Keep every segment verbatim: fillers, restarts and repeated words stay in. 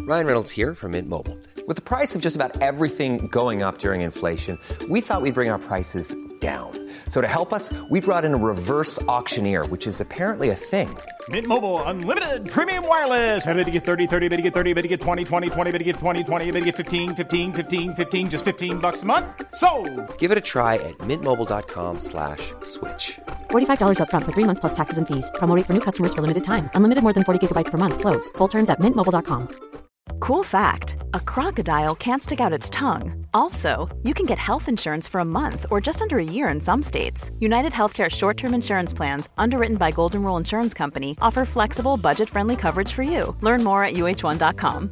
Ryan Reynolds here from Mint Mobile. With the price of just about everything going up during inflation, we thought we'd bring our prices down. So to help us, we brought in a reverse auctioneer, which is apparently a thing. Mint Mobile Unlimited Premium Wireless. How to get thirty, thirty, how to get thirty, how to get twenty, twenty, twenty, how to get twenty, twenty, how to get fifteen, fifteen, fifteen, fifteen, just fifteen bucks a month? Sold! Give it a try at mintmobile.com slash switch. forty-five dollars up front for three months plus taxes and fees. Promo rate for new customers for limited time. Unlimited more than forty gigabytes per month. Slows full terms at mint mobile dot com. Cool fact, a crocodile can't stick out its tongue. Also, you can get health insurance for a month or just under a year in some states. United Healthcare short-term insurance plans, underwritten by Golden Rule Insurance Company, offer flexible, budget-friendly coverage for you. Learn more at u h one dot com.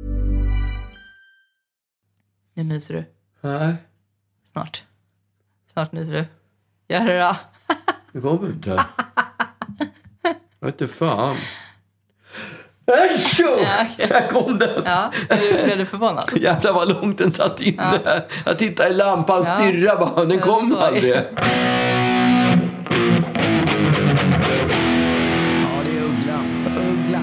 Nu myser du. Nej, Snart. Snart myser du. Gör det då. det kommer inte. Jag vet inte fan. Nej, så! Ja, okay. Där kom den. Ja, blev, blev du förvånad? Jävlar vad långt den satt inne. Ja. Jag tittade i lampan, Ja. stirrade bara. Den kom aldrig. Ja, det är Uggla. Uggla.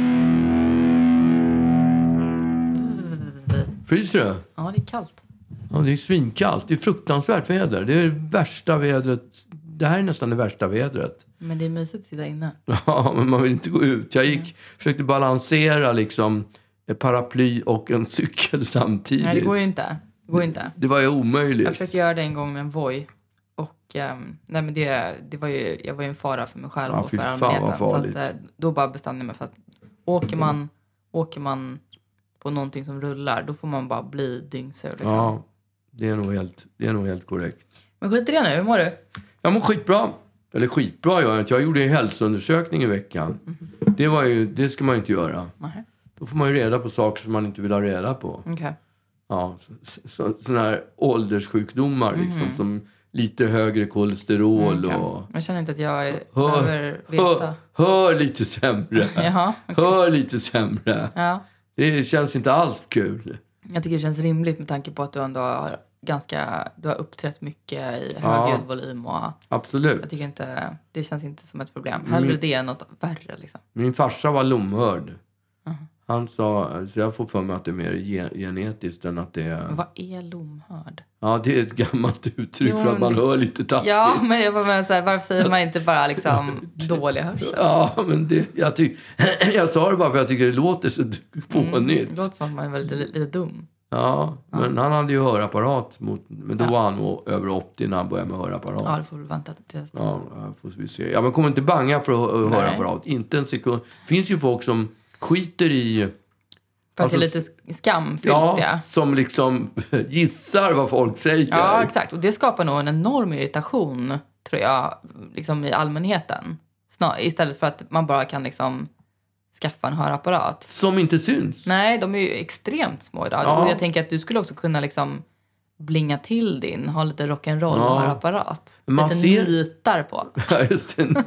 Fryser det? Ja, det är kallt. Ja, det är svinkallt. Det är fruktansvärt väder. Det är det värsta vädret. Det här är nästan det värsta vädret. Men det är mysigt att sitta inne. Ja, men man vill inte gå ut. Jag gick, mm. försökte balansera liksom ett paraply och en cykel samtidigt. Nej, det går ju inte. Det går inte. Det var ju omöjligt. Jag försökte göra det en gång med en Voi. Och um, nej, men det, det var ju, jag var ju en fara för mig själv ja, och för allmänheten. Så att, uh, då bara bestämde jag mig för att åker man, mm. åker man på någonting som rullar, då får man bara bli dyngsur. Liksom. Ja, det är nog helt, det är nog helt korrekt. Men skit i det nu, hur mår du? Jag mår skitbra. Eller skitbra gör jag inte. Jag gjorde en hälsoundersökning i veckan. Mm. Det, var ju, det ska man ju inte göra. Nej. Då får man ju reda på saker som man inte vill ha reda på. Okej. Okay. Ja, så, så, såna här ålderssjukdomar liksom, mm. som lite högre kolesterol mm, okay. och... Jag känner inte att jag hör, behöver veta. Hör, hör lite sämre. Jaha, okay. Hör lite sämre. Ja. Det känns inte alls kul. Jag tycker det känns rimligt med tanke på att du ändå har ganska... Du har uppträtt mycket i hög ja, ljudvolym och... Absolut. Jag tycker inte... Det känns inte som ett problem. Hellre min, det än något värre liksom. Min farsa var lomhörd. Uh-huh. Han sa... Så jag får för mig att det är mer gen- genetiskt än att det är... Men vad är lomhörd? Ja, det är ett gammalt uttryck jo, för att man hör lite taskigt. Ja, men jag bara så här, varför säger man inte bara liksom dålig hörsel? Ja, men det... Jag, tyck, jag sa det bara för jag tycker det låter så fånigt. Mm, det låter som att man är väldigt lite, lite dum. Ja, ja, men han hade ju hörapparat. Mot, men då ja. var han över åttio när han började med hörapparat. Ja, det får väl vänta till nästa. Ja, får vi se. Ja, men kom inte banga för att höra hörapparat. Inte en sekund. Det finns ju folk som skiter i... För att alltså, det är lite skamfyllt, ja. ja. Som liksom gissar vad folk säger. Ja, exakt. Och det skapar nog en enorm irritation, tror jag, liksom i allmänheten. Snar, istället för att man bara kan liksom... skaffa en hörapparat. Som inte syns. Nej, de är ju extremt små idag. Ja. Och jag tänker att du skulle också kunna liksom blinga till din, ha lite rock'n'roll ja. hörapparat. Man lite ser... nitar på. Ja, just det.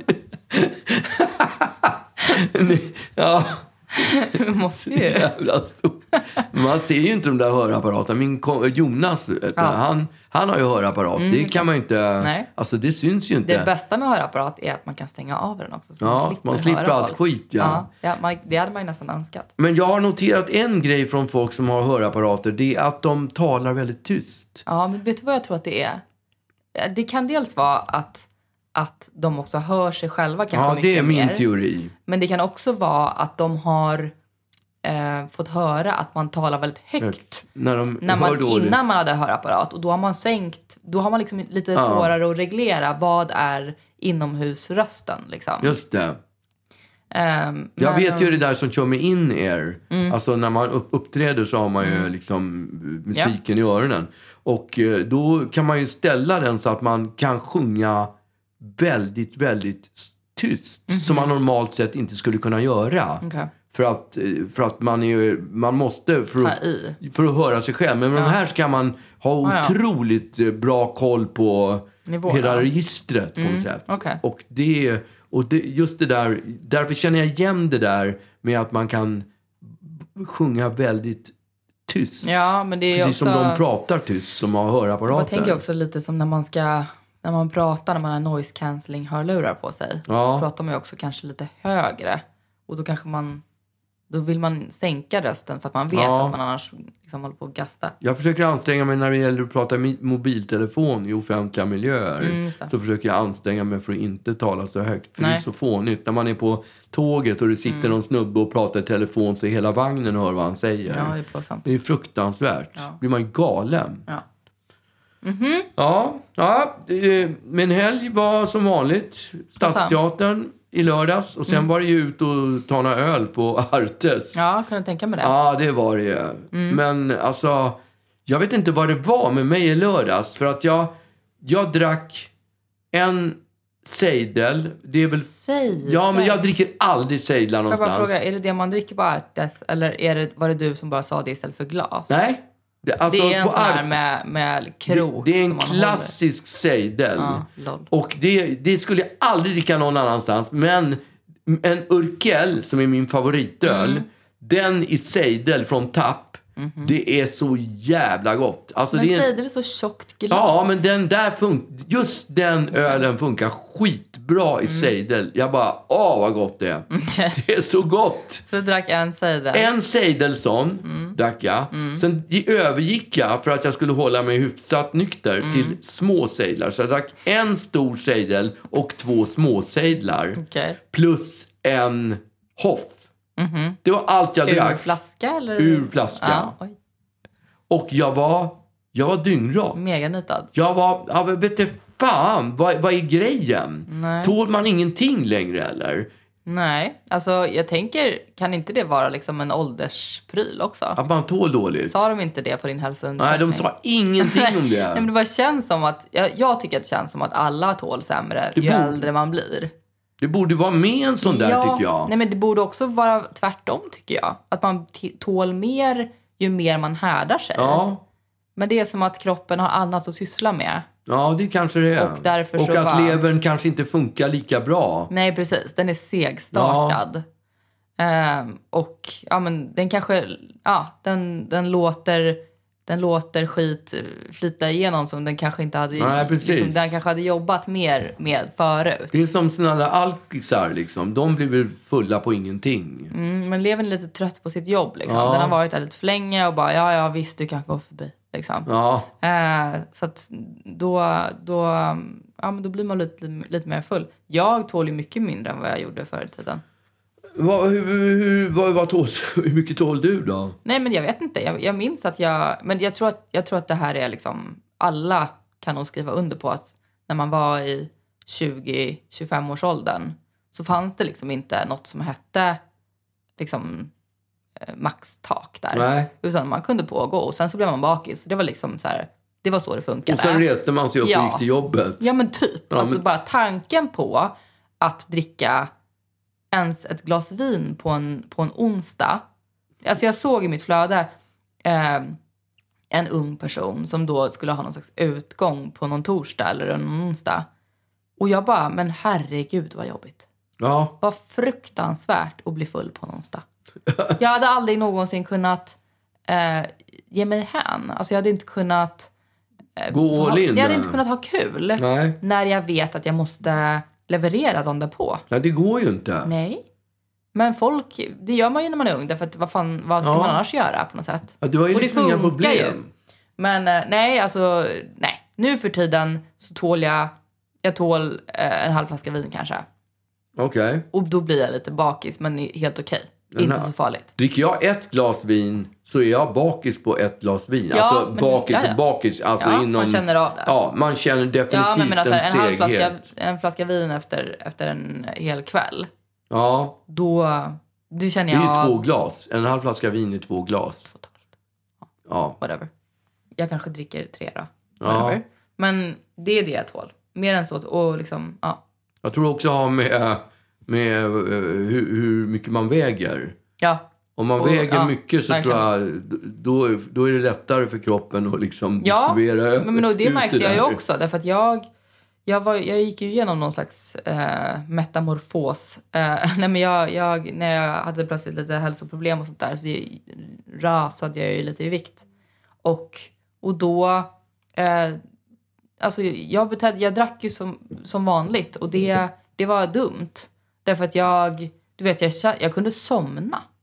Ja. Du måste ju. Jävla stort. Man ser ju inte de där hörapparaten. Min Jonas, ja. han, han har ju hörapparat. Mm, det kan man ju inte... Nej. Alltså det syns ju inte. Det bästa med hörapparat är att man kan stänga av den också. Så ja, man slipper, man slipper allt folk. skit. Ja. Ja, ja man, det hade man ju nästan önskat. Men jag har noterat en grej från folk som har hörapparater. Det är att de talar väldigt tyst. Ja, men vet du vad jag tror att det är? Det kan dels vara att... att de också hör sig själva kanske ja, mycket mer. Ja, det är min teori. Men det kan också vara att de har eh, fått höra att man talar väldigt högt. högt. När de när man, hör dåligt. Innan man hade hörapparat. Och då har man sänkt, då har man liksom lite ja. svårare att reglera vad är inomhusrösten. Liksom. Just det. Um, jag men, vet ju det där som kör med in-ear. Mm. Alltså när man upp, uppträder så har man ju mm. liksom musiken ja. i öronen. Och eh, då kan man ju ställa den så att man kan sjunga väldigt, väldigt tyst. Mm-hmm. Som man normalt sett inte skulle kunna göra. Okay. För att, för att man, är, man måste för att, för att höra sig själv. Men med ja. de här ska man ha otroligt ah, ja. bra koll på nivån, hela ja. registret på mm. något sätt. Okay. Och, det, och det, just det där, därför känner jag igen det där med att man kan sjunga väldigt tyst. Ja, men det är precis också... som de pratar tyst som har hörapparater. Jag tänker också lite som när man ska... När man pratar, när man har noise cancelling hörlurar på sig. Ja. Så pratar man ju också kanske lite högre. Och då kanske man Då vill man sänka rösten för att man vet Ja. att man annars liksom håller på att gasta. Jag försöker anstränga mig när det gäller att prata mi- mobiltelefon i offentliga miljöer. Mm, just det. Så försöker jag anstränga mig för att inte tala så högt. För Nej. det är så fånigt. När man är på tåget och det sitter Mm. någon snubbe och pratar i telefon så hela vagnen hör vad han säger. Ja, det är plågsamt. Det är fruktansvärt. Ja. Blir man ju galen. Ja. Ja, ja eh, men helg var som vanligt Stadsteatern i lördags. Och sen var det ju ut och ta några öl på Artes. Mm. Ja, kan du tänka mig det? Ja, det var det ju. Mm. Men alltså, jag vet inte vad det var med mig i lördags. För att jag, jag drack en sejdel. Det är väl... Sejdel? Ja, men jag dricker aldrig sejdlar Får jag någonstans. bara fråga, är det det man dricker på Artes? Eller är det, var det du som bara sa det istället för glas? Nej. Det, alltså, det är en på sån här Ar- med, med krok. det, det är en som man klassisk sejdel. Ja, lol. Och det, det skulle jag aldrig dricka någon annanstans. Men en Urkel, som är min favoritöl, Mm. den i sejdel från Tapp, det är så jävla gott. Alltså, Men det är en, sejdel är så tjockt glas. ja, men den där fun- just den ölen funkar skitbra i Mm. sejdel. Jag bara, åh vad gott det är. Det är så gott. Så du drack en sejdel? En sejdelsson drack jag. Sen i- övergick jag för att jag skulle hålla mig hyfsat nykter till små sejdlar. Så jag drack en stor sejdel och två små sejdlar. Okej. Plus en hoff. Det var allt jag Ur drack. flaska eller? Ur flaska. Ja, oj. Och jag var, jag var dyngrak. Meganitad. Jag var, ja, men vet du fan, vad, vad är grejen? Nej. Tål man ingenting längre eller? Nej, alltså jag tänker, kan inte det vara liksom en ålderspryl också? Att man tål dåligt? Sa de inte det på din Nej, hälsoundersökning? de sa ingenting om det. Nej, men det bara känns som att, jag, jag tycker att det känns som att alla tål sämre Det ju borde- äldre man blir. Det borde vara med en sån där, ja, tycker jag. Nej, men det borde också vara tvärtom, tycker jag. Att man t- tål mer ju mer man härdar sig. Ja, Men det är som att kroppen har annat att syssla med. ja, det kanske det är. Och därför och så att bara- levern kanske inte funkar lika bra. Nej, precis. Den är segstartad. Ehm, och ja, men den kanske, ja, den, den låter, den låter skit flyta igenom som den kanske inte hade, Nej, precis. liksom, den kanske hade jobbat mer med förut. Det är som såna där alkisar liksom. De blir väl fulla på ingenting. Mm, men levern är lite trött på sitt jobb liksom. Ja. Den har varit där lite för länge och bara, ja, ja, visst, du kan gå förbi liksom. Ja, Eh, så att då, då, ja, men då blir man lite, lite mer full. Jag tål ju mycket mindre än vad jag gjorde förr i tiden. vad, hur, hur, vad, vad tål, hur mycket tål du då? Nej, men jag vet inte. Jag, jag minns att jag... Men jag tror att, jag tror att det här är liksom... Alla kan nog skriva under på att när man var i tjugo till tjugofem års åldern så fanns det liksom inte något som hette liksom eh, maxtak där. Nej. Utan man kunde pågå och sen så blev man bakis. Det var liksom så här... Det var så det funkade. Och sen reste man sig upp Ja. och gick till jobbet. Ja, men typ. Ja, alltså men- bara tanken på att dricka ens ett glas vin på en, på en onsdag. Alltså jag såg i mitt flöde eh, en ung person som då skulle ha någon slags utgång på någon torsdag eller en onsdag. Och jag bara, men herregud vad jobbigt. Ja, Vad fruktansvärt att bli full på en onsdag. Jag hade aldrig någonsin kunnat eh, ge mig hän. Alltså jag hade inte kunnat... Eh, Gå all ha, in jag hade där. inte kunnat ha kul. nej. När jag vet att jag måste leverera dagen därpå. Nej, det går ju inte. Nej. Men folk, det gör man ju när man är ung. Därför att vad, fan, vad ska Ja. man annars göra på något sätt? Ja, du har ju Och det liksom inga funkar problem. ju. Men eh, nej, alltså nej. Nu för tiden så tål jag, jag tål eh, en halv flaska vin kanske. Okej. Och då blir jag lite bakis, men helt okej. Den Inte här- så farligt. Dricker jag ett glas vin så är jag bakis på ett glas vin. Ja, alltså men- bakis ja, ja. och bakis. Alltså Ja, inom, man känner av det. Ja, man känner definitivt Ja, men menar, så här, en halv en flaska, seghet. en flaska vin efter, efter en hel kväll. Ja, Då, det känner det är jag... ju två glas. En halv flaska vin är två glas. Två och ett halvt. Ja. Whatever. Jag kanske dricker tre då. Ja. Whatever. Men det är det jag tål. Mer än så. Och liksom, ja. Jag tror också ha med, med eh, hur, hur mycket man väger. Ja. Om man Och, väger ja, mycket så verkligen. tror jag då, då är det lättare för kroppen att liksom Ja, distribuera men, men och det ut märkte jag ju där. också. Därför att jag, jag, var, jag gick ju igenom någon slags eh, metamorfos. Eh, nej, men jag, jag, när jag hade plötsligt lite hälsoproblem och sånt där så jag, rasade jag ju lite i vikt. Och, och då... Eh, alltså jag, betedde, jag drack ju som, som vanligt och det, det var dumt. Därför att jag... Du vet, jag, jag kunde somna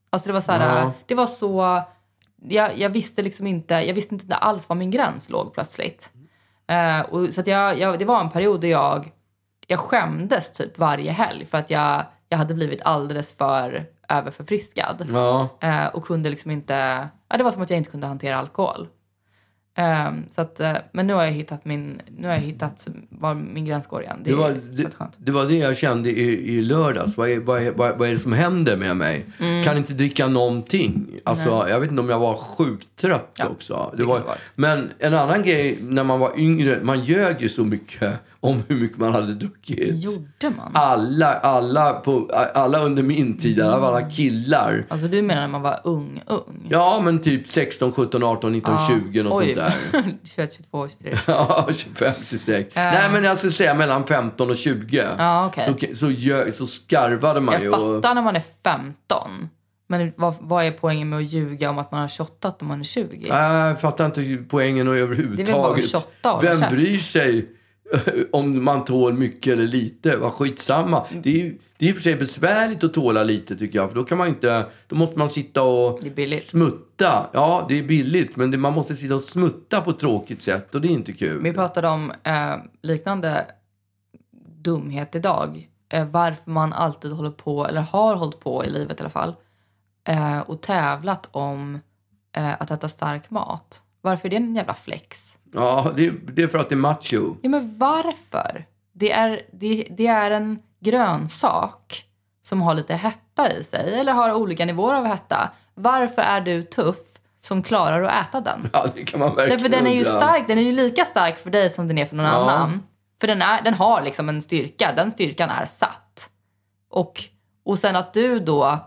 Alltså det var så här, Ja. det var så... Jag, jag visste liksom inte, jag visste inte alls var min gräns låg plötsligt. Uh, och, så att jag, jag, det var en period där jag, jag skämdes typ varje helg för att jag, jag hade blivit alldeles för överförfriskad. Ja. Uh, och kunde liksom inte, ja, det var som att jag inte kunde hantera alkohol. Um, så att, uh, men nu har jag hittat min, nu har jag hittat var min gräns går igen. Det, Det var är det, skönt. det var det jag kände i, i lördags. Vad är, vad, är, vad, vad är det som händer med mig? Mm. Kan inte dricka någonting. Alltså, jag vet inte om jag var sjukt trött Ja, också. Det det kan var, det vara. men en annan grej, när man var yngre, man ljög ju så mycket om hur mycket man hade druckit. Gjorde man? Alla, alla, på, alla under min tid, alla, alla killar. Alltså du menar när man var ung, ung? Ja, men typ sexton, sjutton, arton, nitton, tjugo och Oj. sånt där. tjugoett, tjugotvå, tjugotre. Ja, tjugofem, tjugosex. Nej, men jag skulle säga mellan femton och tjugo. Ja, okej. Så, så, gö- så skarvade man Jag ju. fattar när man är femton. Men vad, vad är poängen med att ljuga om att man har tjottat när man är tjugo? Nej, jag fattar inte poängen överhuvudtaget. Det är väl bara att shotta och Vem käft. bryr sig om man tål mycket eller lite? Vad skitsamma. Det är ju det är i och för sig besvärligt att tåla lite, tycker jag. För då kan man inte, då måste man sitta och Det är billigt. smutta. Ja, det är billigt. Men det, man måste sitta och smutta på ett tråkigt sätt. Och det är inte kul. Vi pratade om eh, liknande dumhet idag. Eh, varför man alltid håller på, eller har hållit på i livet i alla fall. Eh, och tävlat om eh, att äta stark mat. Varför är det en jävla flex? Ja, det, det är för att det är macho. Ja, men varför? Det är, det, det är en grönsak som har lite hetta i sig. Eller har olika nivåer av hetta. Varför är du tuff som klarar att äta den? Ja, det kan man verkligen Därför den är ju undra. stark. Den är ju lika stark för dig som den är för någon Ja. annan. För den, är, den har liksom en styrka. Den styrkan är satt. Och, och sen att du då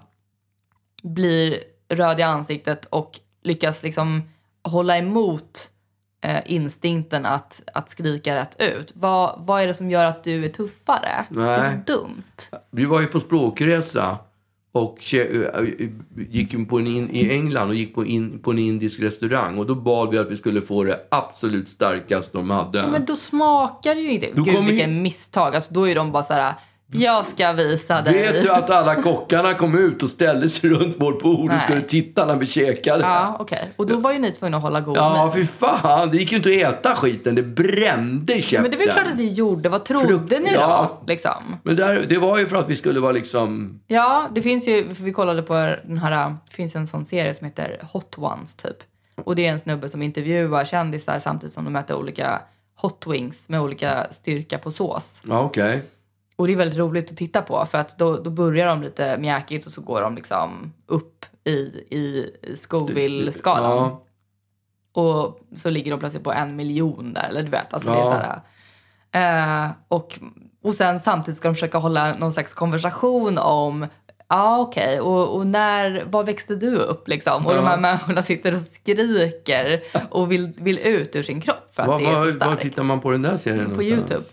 blir röd i ansiktet och lyckas liksom hålla emot eh, instinkten att, att skrika rätt ut. Vad, vad är det som gör att du är tuffare? Det är Nej. så dumt. Vi var ju på språkresa och tje- gick in på en in, i England och gick på, in, på en indisk restaurang. Och då bad vi att vi skulle få det absolut starkaste de hade. Ja, men då smakar det ju inte. Då Gud, kommer ju- vilken misstag. Alltså, då är de bara så här: jag ska visa dig. Vet du att alla kockarna kom ut och ställde sig runt vårt bord Nej. och skulle titta när vi käkade? Ja, okej. Och då var ju ni tvungna att hålla god Ja, min. fy fan. Det gick ju inte att äta skiten. Det brände i käften. Men det är väl klart att det gjorde. Vad trodde Frukt- ni då? ja. Liksom? Men där, det var ju för att vi skulle vara liksom... Ja, det finns ju, för vi kollade på den här, det finns en sån serie som heter Hot Ones typ. Och det är en snubbe som intervjuar kändisar samtidigt som de äter olika hot wings med olika styrka på sås. Ja, okej. Och det är väldigt roligt att titta på för att då, då börjar de lite mjäkigt och så går de liksom upp i, i Scoville-skalan. Ja. Och så ligger de plötsligt på en miljon där, eller du vet, alltså det är Ja. så här. Eh, och, och sen samtidigt ska de försöka hålla någon slags konversation om, ja ah, okej, okay. och, och när, var växte du upp liksom? Och Ja. de här människorna sitter och skriker och vill, vill ut ur sin kropp för att Var, det är så var, starkt. var tittar man på den där serien På någonstans? YouTube.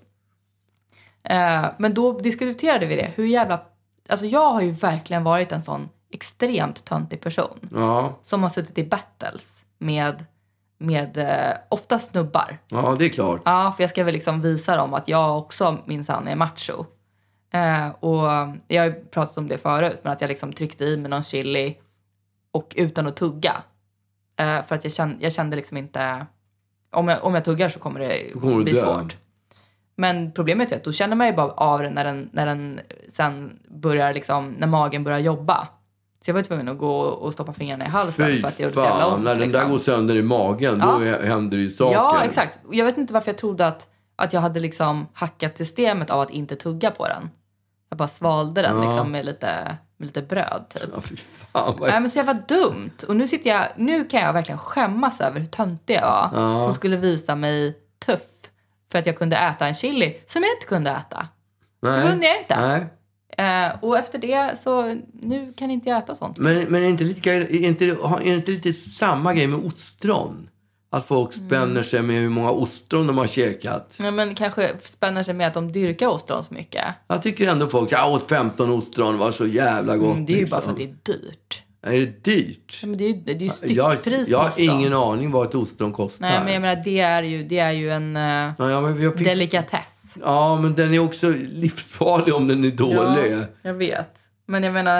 Eh, men då diskuterade vi det. Hur jävla... Alltså jag har ju verkligen varit en sån extremt töntig person. Ja. Som har suttit i battles med, med eh, ofta snubbar. Ja, det är klart. Ja, för jag ska väl liksom visa dem att jag också minsann är macho. Eh, och jag har ju pratat om det förut. Men att jag liksom tryckte i mig någon chili. Och utan att tugga. Eh, för att jag kände, jag kände liksom inte... Om jag, om jag tuggar så kommer det Då kommer du bli dö. svårt. Men problemet är att då känner man ju bara av den när den, när den sen börjar liksom, när magen börjar jobba. Så jag var tvungen att gå och stoppa fingrarna i halsen Fy för att det gjorde så jävla fan, ont. när den liksom. där går sönder i magen, då Ja. händer det ju saker. Ja, exakt. Jag vet inte varför jag trodde att, att jag hade liksom hackat systemet av att inte tugga på den. Jag bara svalde den Ja. liksom med lite, med lite bröd typ. Ja, fy fan. Vad... Nej, men så jag var dumt. Och nu sitter jag, nu kan jag verkligen skämmas över hur töntig jag var. Ja. Som skulle visa mig tuff. För att jag kunde äta en chili som jag inte kunde äta. Nej. Det kunde jag inte. Nej. Eh, och efter det så, nu kan inte jag äta sånt. Men, men är, inte lite, är, inte, är inte lite samma grej med ostron? Att folk spänner sig med hur många ostron de har käkat. Ja, men kanske spänner sig med att de dyrkar ostron så mycket. Jag tycker ändå folk, jag åt femton ostron, var så jävla gott. Mm, det är ju liksom. bara för att det är dyrt. Är det dyrt? Ja, men det är ju, det är ju Jag, styckpris jag på har ostron. ingen aning vad ett ostron kostar. Nej, men jag menar, det är ju, det är ju en uh, ja, ja, men jag fick... delikatess. ja, men den är också livsfarlig om den är dålig. Ja, jag vet. Men jag menar,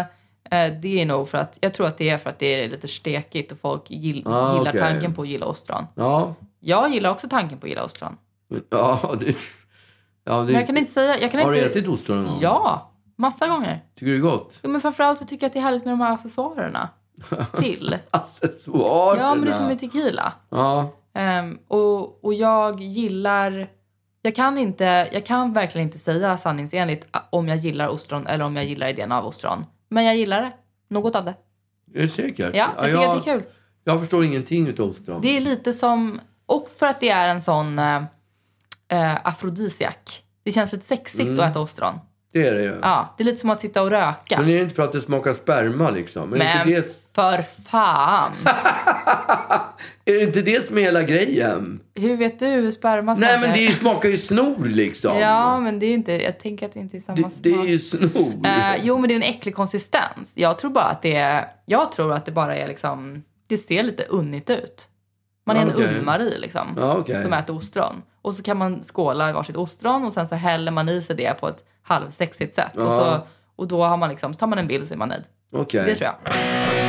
Eh, det är nog för att, jag tror att det är för att det är lite stekigt och folk gill, ah, gillar okay. tanken på att gilla ostron. Ja. Jag gillar också tanken på att gilla ostron. Ja, det... Ja, det... Men jag kan inte säga... Jag kan har inte... du ätit ostron någon gång? Ja, massa gånger. Tycker du det är gott? Ja, men framförallt så tycker jag att det är härligt med de här accessoarerna. Till. Accessoarerna? Ja, men det är som med tequila. Ja. Um, och, och jag gillar... Jag kan inte... Jag kan verkligen inte säga sanningsenligt om jag gillar ostron eller om jag gillar idén av ostron. Men jag gillar det. Något av det. Är det säkert? Ja, jag tycker jag, att det är kul. Jag förstår ingenting utav ostron. Det är lite som... Och för att det är en sån äh, afrodisiak. Det känns lite sexigt mm. att äta ostron. Det är det ju. Ja, det är lite som att sitta och röka. Men är det inte för att det smakar sperma liksom? Men, men inte det... för fan. Är det inte det som är hela grejen? Hur vet du hur sperma smakar? Nej, men det smakar ju snor liksom. Ja, men det är inte... Jag tänker att det inte är samma det, smak. Det är ju snor. Uh, jo, men det är en äcklig konsistens. Jag tror bara att det är... Jag tror att det bara är liksom... Det ser lite unnigt ut. Man är ja, en okay. ullmarie liksom. Ja, okay. Som äter ostron. Och så kan man skåla i varsitt ostron. Och sen så häller man i sig det på ett halvsexigt sätt. Ja. Och, så, och då har man liksom... Så tar man en bild så är man nöjd. Okay. Det tror jag.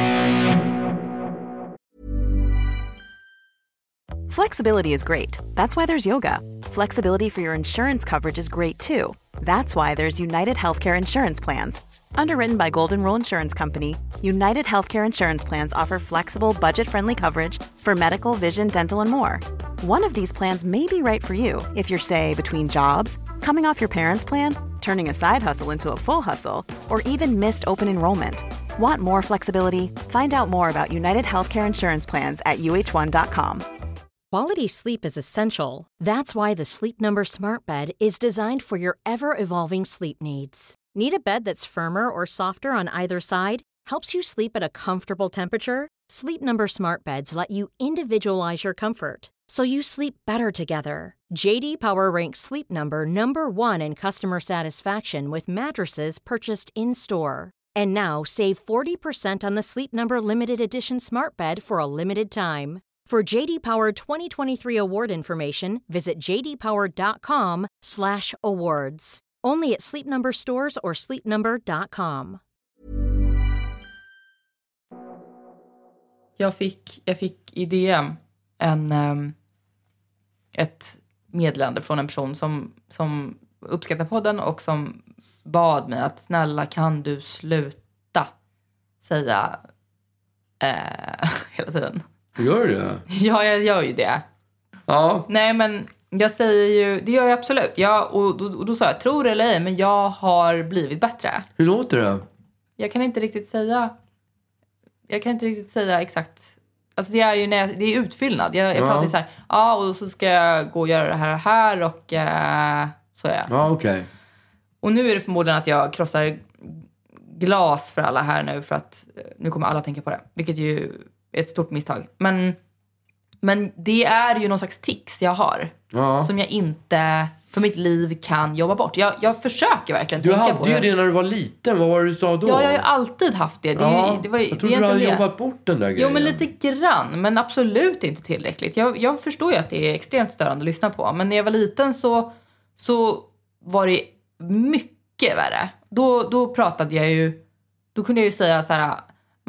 Flexibility is great. That's why there's yoga. Flexibility for your insurance coverage is great too. That's why there's United Healthcare Insurance Plans. Underwritten by Golden Rule Insurance Company, United Healthcare Insurance Plans offer flexible, budget-friendly coverage for medical, vision, dental, and more. One of these plans may be right for you if you're, say, between jobs, coming off your parents' plan, turning a side hustle into a full hustle, or even missed open enrollment. Want more flexibility? Find out more about United Healthcare Insurance Plans at U H one dot com. Quality sleep is essential. That's why the Sleep Number Smart Bed is designed for your ever-evolving sleep needs. Need a bed that's firmer or softer on either side? Helps you sleep at a comfortable temperature? Sleep Number Smart Beds let you individualize your comfort, so you sleep better together. J D Power ranks Sleep Number number one in customer satisfaction with mattresses purchased in-store. And now, save forty percent on the Sleep Number Limited Edition Smart Bed for a limited time. For J D Power twenty twenty-three award information, visit j d power dot com slash awards. Only at Sleep Number stores or sleep number dot com. Jag fick, jag fick i D M en, um, ett meddelande från en person som, som uppskattar podden och som bad mig att snälla kan du sluta säga eh, hela tiden. Gör det? Ja, jag gör ju det. Ja. Nej, men jag säger ju... Det gör jag absolut. Jag, och, och, och då sa jag, tror det eller ej, men jag har blivit bättre. Hur låter det? Jag kan inte riktigt säga... Jag kan inte riktigt säga exakt... Alltså det är ju när jag, det är utfyllnad. Jag, jag ja. pratar ju så här, ja, och så ska jag gå och göra det här och här och äh, så är jag. Ja, okej. Okay. Och nu är det förmodligen att jag krossar glas för alla här nu för att nu kommer alla tänka på det. Vilket ju... ett stort misstag. Men, men det är ju någon slags tics jag har. Ja. Som jag inte för mitt liv kan jobba bort. Jag, jag försöker verkligen du tänka på det. Du hade ju det när du var liten. Vad var det du sa då? Ja, jag har ju alltid haft det. det, ja, det var, jag trodde du hade det. Jobbat bort den där grejen. Jo, men lite grann. Men absolut inte tillräckligt. Jag, jag förstår ju att det är extremt störande att lyssna på. Men när jag var liten så, så var det mycket värre. Då, då pratade jag ju... Då kunde jag ju säga så här...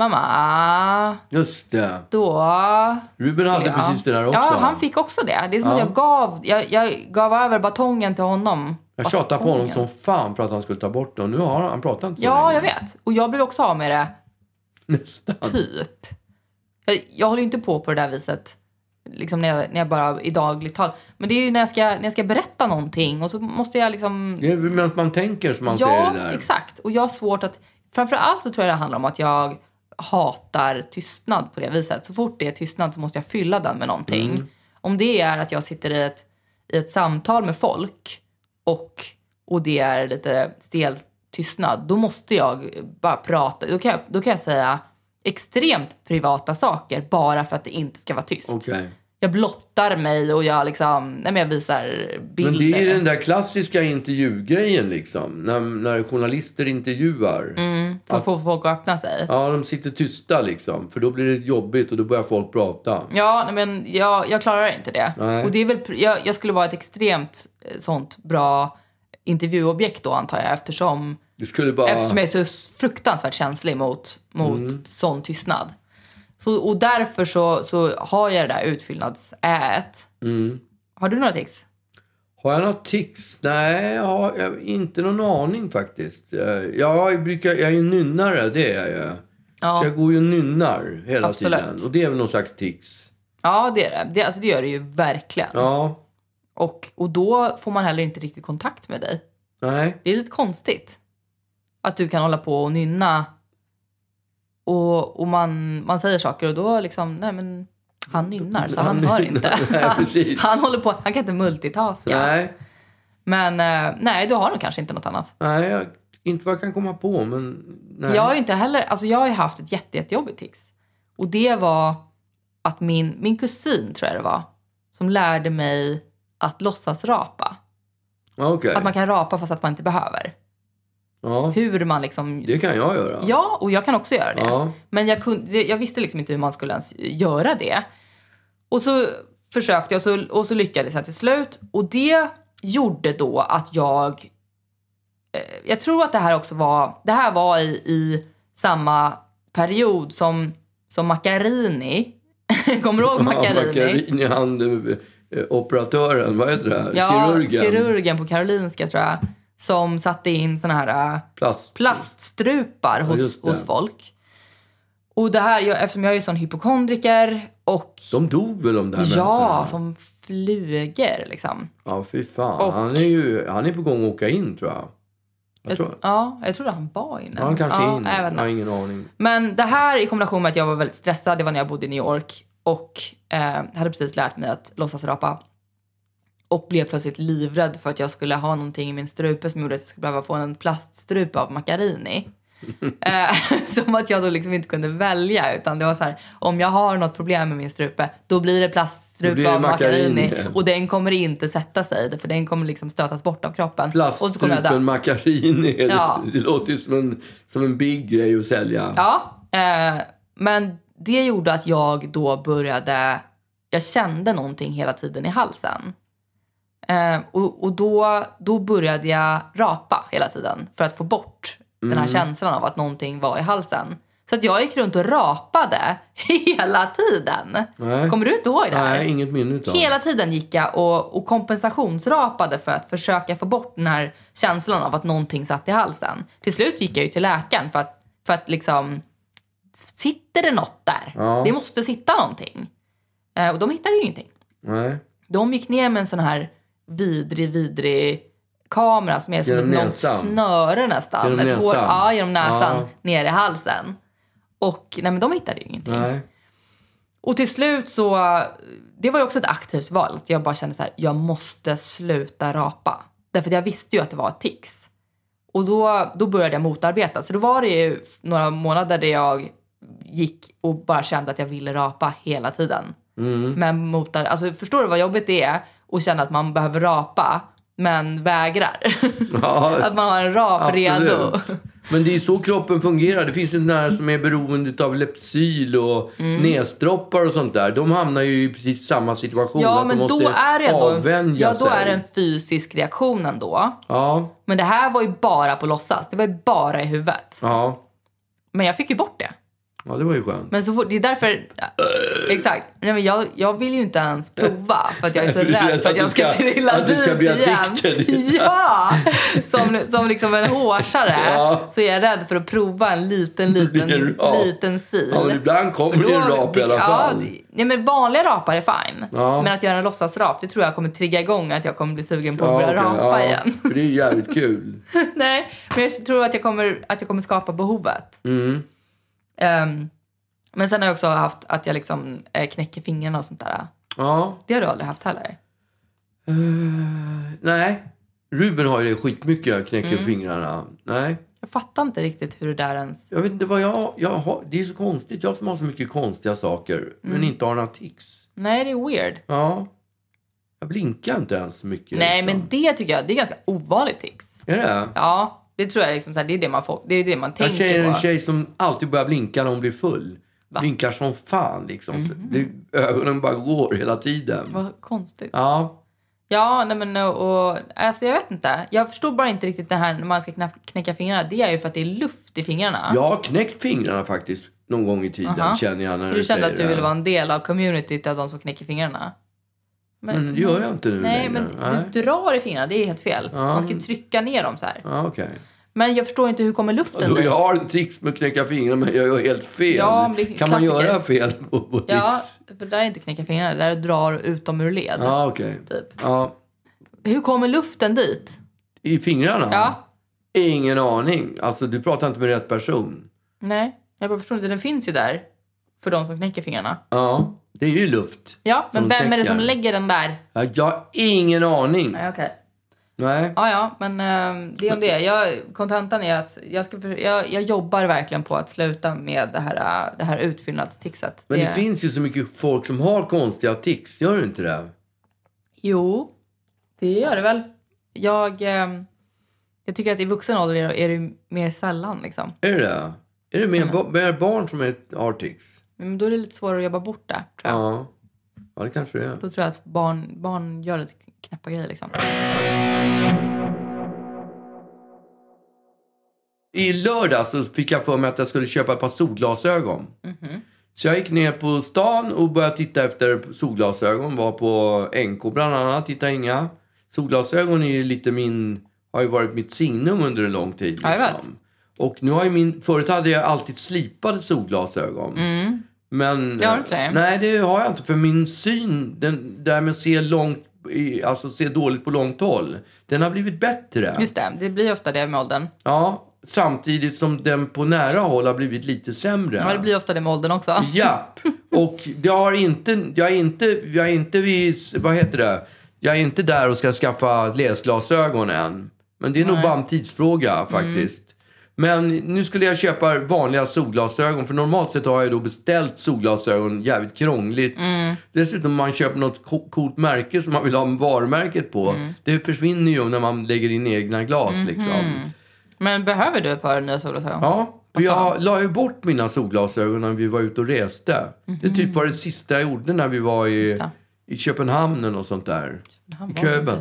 Mamma. Just det. Då. Ruben hade jag. precis det där också. Ja, han fick också det. Det är som ja. att jag gav, jag, jag gav över batongen till honom. Jag tjatade på honom som fan för att han skulle ta bort det. Och nu har han, han pratat inte så Ja, länge. jag vet. Och jag blev också av med det. Nästan. Typ. Jag, jag håller ju inte på på det där viset. Liksom när jag, när jag bara i dagligt tal. Men det är ju när jag ska, när jag ska berätta någonting. Och så måste jag liksom... Det är medan man tänker som man ja, säger det där. Ja, exakt. Och jag har svårt att... Framförallt så tror jag det handlar om att jag hatar tystnad på det viset. Så fort det är tystnad så måste jag fylla den med någonting. Mm. Om det är att jag sitter i ett, i ett samtal med folk och, och det är lite stel tystnad, då måste jag bara prata. Då kan jag, då kan jag säga extremt privata saker bara för att det inte ska vara tyst. Okay. Jag blottar mig och jag liksom, nej men jag visar bilder. Men det är den där klassiska intervjugrejen liksom. När, när journalister intervjuar. Mm, för att få folk att öppna sig. Ja, de sitter tysta liksom. För då blir det jobbigt och då börjar folk prata. Ja, nej men jag, jag klarar inte det. Nej. Och det är väl, jag, jag skulle vara ett extremt sånt bra intervjuobjekt då antar jag. Eftersom Det skulle bara... Eftersom jag är så fruktansvärt känslig mot, mot mm. sån tystnad. Så, och därför så, så har jag det där utfyllnadsäet. Mm. Har du några tics? Har jag några tics? Nej, jag har jag har inte någon aning faktiskt. Jag, brukar, jag är ju nynnare, det är jag. Ja. Så jag går ju och nynnar hela Absolut. tiden. Och det är väl någon slags tics. Ja, det är det. Det, alltså, det gör det ju verkligen. Ja. Och, och då får man heller inte riktigt kontakt med dig. Nej. Det är lite konstigt. Att du kan hålla på och nynna. Och, och man, man säger saker och då liksom, nej men han nynnar så han, han hör inte. Nej, han, precis. han håller på, han kan inte multitaska. Nej. Men nej, du har nog kanske inte något annat. Nej, jag, inte vad jag kan komma på, men nej. Jag har ju inte heller, alltså jag har ju haft ett jätte, jättejobbigt tics. Och det var att min, min kusin, tror jag det var, som lärde mig att låtsas rapa. Okay. Att man kan rapa fast att man inte behöver. Ja. Hur man liksom... Det kan jag göra. Ja, och jag kan också göra det. Ja. Men jag, kunde, jag visste liksom inte hur man skulle ens göra det. Och så försökte jag och så, och så lyckades jag till slut. Och det gjorde då att jag... Eh, jag tror att det här också var... Det här var i, i samma period som, som Macchiarini. Kommer du ihåg Macchiarini? Ja, Macchiarini, han... Operatören, vad heter det? Ja, kirurgen. kirurgen på Karolinska, tror jag. Som satte in såna här Plast. plaststrupar hos, ja, hos folk. Och det här, jag, eftersom jag är ju sån hypokondriker och... De dog väl om det här? Ja, människorna. Som flyger liksom. Ja, fy fan. Och, han är ju han är på gång att åka in, tror jag. jag tror. Ja, jag trodde han var inne. Ja, han kanske ja, är inne. Jag, jag har ingen aning. Men det här i kombination med att jag var väldigt stressad, det var när jag bodde i New York. Och eh, hade precis lärt mig att låtsas rapa. Och blev plötsligt livrädd för att jag skulle ha någonting i min strupe som gjorde att jag skulle behöva få en plaststrupe av Macchiarini. eh, som att jag då liksom inte kunde välja. Utan det var så här, om jag har något problem med min strupe, då blir det plaststrupe blir det av Macchiarini. Macchiarini. Och den kommer inte sätta sig, för den kommer liksom stötas bort av kroppen. Plaststrupen Macchiarini, ja. det, det låter som en, som en big grej att sälja. Ja, eh, men det gjorde att jag då började... Jag kände någonting hela tiden i halsen. Eh, och och då, då började jag rapa hela tiden för att få bort mm. den här känslan av att någonting var i halsen. Så att jag gick runt och rapade hela tiden. Nej. Kommer du inte ihåg det här? Nej, inget minne utav. Hela tiden gick jag och, och kompensationsrapade för att försöka få bort den här känslan av att någonting satt i halsen. Till slut gick jag ju till läkaren för att, för att liksom... Sitter det något där? Ja. Det måste sitta någonting. Eh, och de hittade ju ingenting. Nej. De gick ner med en sån här vidrig, vidrig kamera som är som ett något snöre nästan. Genom ett näsan? hår, ja, genom näsan. Ja. Ner i halsen. Och nej, men de hittade ju ingenting. Nej. Och till slut så... Det var ju också ett aktivt val. Att jag bara kände så här, jag måste sluta rapa. Därför att jag visste ju att det var ett tics. Och då, då började jag motarbeta. Så då var det ju några månader där jag gick och bara kände att jag ville rapa hela tiden. Mm. Men motar, alltså förstår du vad jobbigt det är att känna att man behöver rapa men vägrar? Ja, att man har en rap absolut. redo. Men det är så kroppen fungerar. Det finns ju nära som är beroende av Lepsyl och mm. näsdroppar och sånt där. De hamnar ju i precis samma situation. Ja, att men de måste då är det avvänja ja, då sig. är det en fysisk reaktion ändå. Ja. Men det här var ju bara på låtsas. Det var ju bara i huvudet. Ja. Men jag fick ju bort det. Ja, det var ju skönt. Men så fort, det är därför... Ja, exakt. Nej, men jag, jag vill ju inte ens prova. För att jag är så rädd för att jag ska trilla dit igen. Ja! Som, som liksom en hårsare ja. Så är jag rädd för att prova en liten, liten, liten sil. Ja, men ibland kommer det en rap i alla fall. Ja, nej, men vanliga rapar är fine. Ja. Men att göra en låtsasrap, det tror jag kommer trigga igång att jag kommer bli sugen på att ja, börja okay. rapa ja, igen. För det är jävligt kul. Nej, men jag tror att jag kommer, att jag kommer skapa behovet. Mm. Um, men sen har jag också haft att jag liksom äh, knäcker fingrarna och sånt där. Ja. Det har du aldrig haft heller? Uh, nej. Ruben har ju det skitmycket, knäcker mm. fingrarna. Nej. Jag fattar inte riktigt hur det där ens... Jag vet inte vad jag... jag har, det är så konstigt. Jag som har så mycket konstiga saker. Mm. Men inte har några tics. Nej, det är weird. Ja. Jag blinkar inte ens mycket. Nej, liksom. men det tycker jag, det är ganska ovanligt tics. Är det? Ja. Det tror jag liksom så här, det är det man får, det är det man tänker på. Jag är en tjej som alltid börjar blinka när hon blir full. Va? Blinkar som fan liksom. Mm-hmm. Det, ögonen bara går hela tiden. Vad konstigt. Ja. Ja, nej men och, alltså jag vet inte. Jag förstår bara inte riktigt det här när man ska knä- knäcka fingrarna. Det är ju för att det är luft i fingrarna. Jag har knäckt fingrarna faktiskt någon gång i tiden, uh-huh. känner jag när för du du kände att du det. ville vara en del av communityt av de som knäcker fingrarna. Men, men det gör jag inte nu Nej, längre. men nej. Du drar i fingrarna, det är helt fel. Ja. Man ska trycka ner dem så här. Ja, okej. Okay. Men jag förstår inte hur kommer luften dit. Jag har en tricks med att knäcka fingrarna, men jag gör helt fel. Ja, kan klassiker. Man göra fel på, på tricks? Ja, för det där är inte knäcka fingrarna. Det där drar ut dem ur led. Ja, okej. Okay. Typ. Ja. Hur kommer luften dit? I fingrarna? Ja. Ingen aning. Alltså, du pratar inte med rätt person. Nej, jag bara förstår inte. Den finns ju där för de som knäcker fingrarna. Ja, det är ju luft. Ja, men vem knäcker. Är det som lägger den där? Ja, jag har ingen aning. Nej, okej. Okay. Nej. Ja, ja, men äh, det är om det. Jag, kontentan är att jag, ska för, jag, jag jobbar verkligen på att sluta med det här, det här utfyllnadstixet. Men det, det finns ju så mycket folk som har konstiga tics. Gör du inte det? Jo, det gör det väl. Jag, äh, jag tycker att i vuxen ålder är, är det mer sällan. Liksom. Är det det? Är det mer, ba- mer barn som är, har tics? Men då är det lite svårare att jobba bort det, tror jag. Ja, ja det kanske det är. Då tror jag att barn, barn gör lite knäppa grejer liksom. I lördag så fick jag för mig att jag skulle köpa ett par solglasögon. Mm-hmm. Så jag gick ner på stan och började titta efter solglasögon. Var på N K bland annat, tittade inga. Solglasögon är ju lite min, har ju varit mitt signum under en lång tid. Liksom. Ja, jag vet. Och nu har ju min, förut hade jag alltid slipade solglasögon. Mm. Men, det har du inte. Nej, det har jag inte. För min syn, den där med se långt, alltså se dåligt på långt håll, den har blivit bättre. Just det, det blir ofta det med åldern. Ja, samtidigt som den på nära håll har blivit lite sämre. Ja, det blir ofta det med åldern också. Japp. Och jag har inte, jag är inte, jag är inte vid, vad heter det? Jag är inte där och ska skaffa läsglasögon än. Men det är Nej. nog bara en tidsfråga faktiskt. Mm. Men nu skulle jag köpa vanliga solglasögon. För normalt sett har jag då beställt solglasögon jävligt krångligt. Mm. Dessutom om man köper något coolt märke som man vill ha varumärket på. Mm. Det försvinner ju när man lägger in egna glas mm-hmm. liksom. Men behöver du ett par nya solglasögon? Ja, för jag la ju bort mina solglasögon när vi var ute och reste. Mm-hmm. Det typ var det sista jag gjorde när vi var i, i Köpenhamn och sånt där. Köpenhamn, I Köben.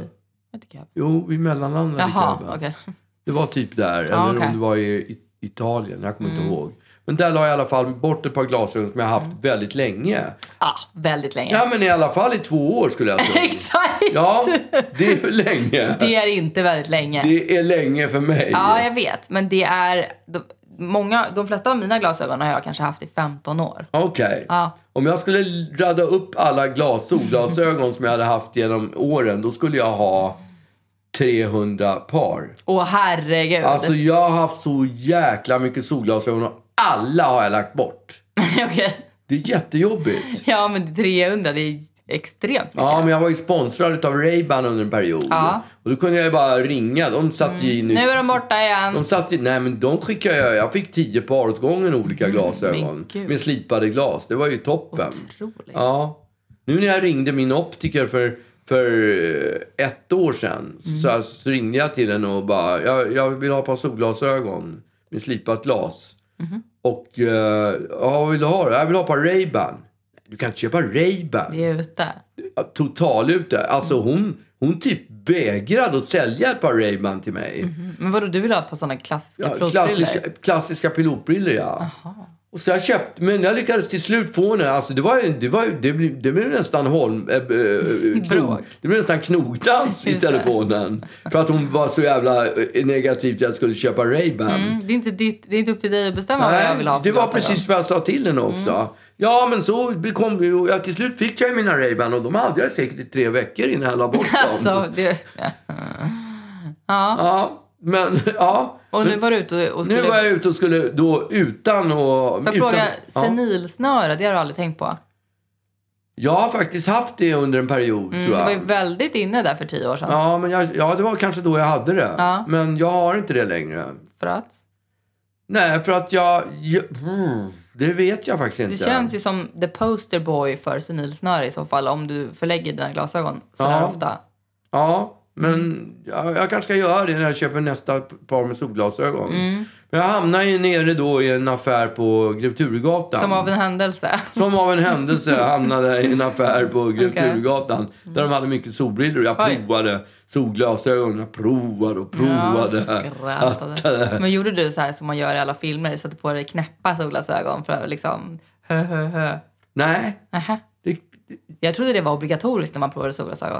Jo, vi mellanlandade i Köben. Okay. Det var typ där. Eller ah, okay. om det var i Italien. Jag kommer mm. inte ihåg. Men där la jag i alla fall bort ett par glasögon som jag haft mm. väldigt länge. Ja, ah, väldigt länge. Ja, men i alla fall i två år skulle jag säga. Exakt! Ja, det är för länge. Det är inte väldigt länge. Det är länge för mig. Ja, jag vet. Men det är... De, många, de flesta av mina glasögon har jag kanske haft i femton år. Okej. Okay. Ja. Om jag skulle radda upp alla glas, solglasögon som jag hade haft genom åren, då skulle jag ha trehundra par. Åh herregud. Alltså jag har haft så jäkla mycket solglasögon och alla har jag lagt bort. Okej. Okay. Det är jättejobbigt. Ja, men trehundra, det är extremt mycket. Ja, men jag var ju sponsrad av Ray-Ban under en period. Ja. Och då kunde jag bara ringa. De satt mm. i... Nu, nu är de borta igen. De satt i... Nej, men de skickade jag... Jag fick tio par åt gången olika mm, glasögon. Med slipade glas. Det var ju toppen. Otroligt. Ja. Nu när jag ringde min optiker för... För ett år sedan mm. så, så ringde jag till henne och bara, jag, jag vill ha ett par solglasögon med slipat glas. Mm. Och, uh, ja, vad vill du ha? Jag vill ha ett par Ray-Ban. Du kan inte köpa Ray-Ban. Det är ute. Total ute. Alltså hon, hon typ vägrade att sälja ett par Ray-Ban till mig. Mm. Men vadå, du vill ha på sådana klassiska ja, pilotbriller? Klassiska, klassiska pilotbriller, ja. Aha. Och så jag köpte, men jag lyckades till slut få den. Alltså det var det var det blev, det blev nästan holm, äh, äh, knog, det blev nästan knogdans i telefonen för att hon var så jävla negativ att jag skulle köpa Ray-Ban. Mm, det är inte ditt, det är inte upp till dig att bestämma. Nej, vad jag vill ha för det var precis vad jag sa till henne också. Mm. Ja, men så kom jag till slut fick jag mina Ray-Ban och de hade jag säkert i tre veckor innan jag la bort dem. Alltså, det ja. Ja. Ja. Men, ja. Och nu var du ute och skulle... Nu var jag ute och skulle då utan och... Jag frågar, senilsnöre, det har du aldrig tänkt på? Jag har faktiskt haft det under en period, mm, tror jag. Det var ju väldigt inne där för tio år sedan. Ja, men jag, ja, det var kanske då jag hade det. Ja. Men jag har inte det längre. För att? Nej, för att jag... jag hmm, det vet jag faktiskt inte. Det känns ju som the poster boy för senilsnöre i så fall. Om du förlägger dina glasögon så ja. Där ofta. Ja. Men jag, jag kanske ska göra det när jag köper nästa par med solglasögon. Mm. Men jag hamnade ju nere då i en affär på Grev Turegatan. Som av en händelse. Som av en händelse hamnade jag i en affär på Grev Turegatan. Okay. Där de hade mycket solbrillor. Jag Oj. provade solglasögon. Jag provade och provade. Ja, men gjorde du så här som man gör i alla filmer? Satte på dig knäppa solglasögon för att liksom hö hö hö? Nej. Uh-huh. Det, det... Jag trodde det var obligatoriskt när man provade solglasögon.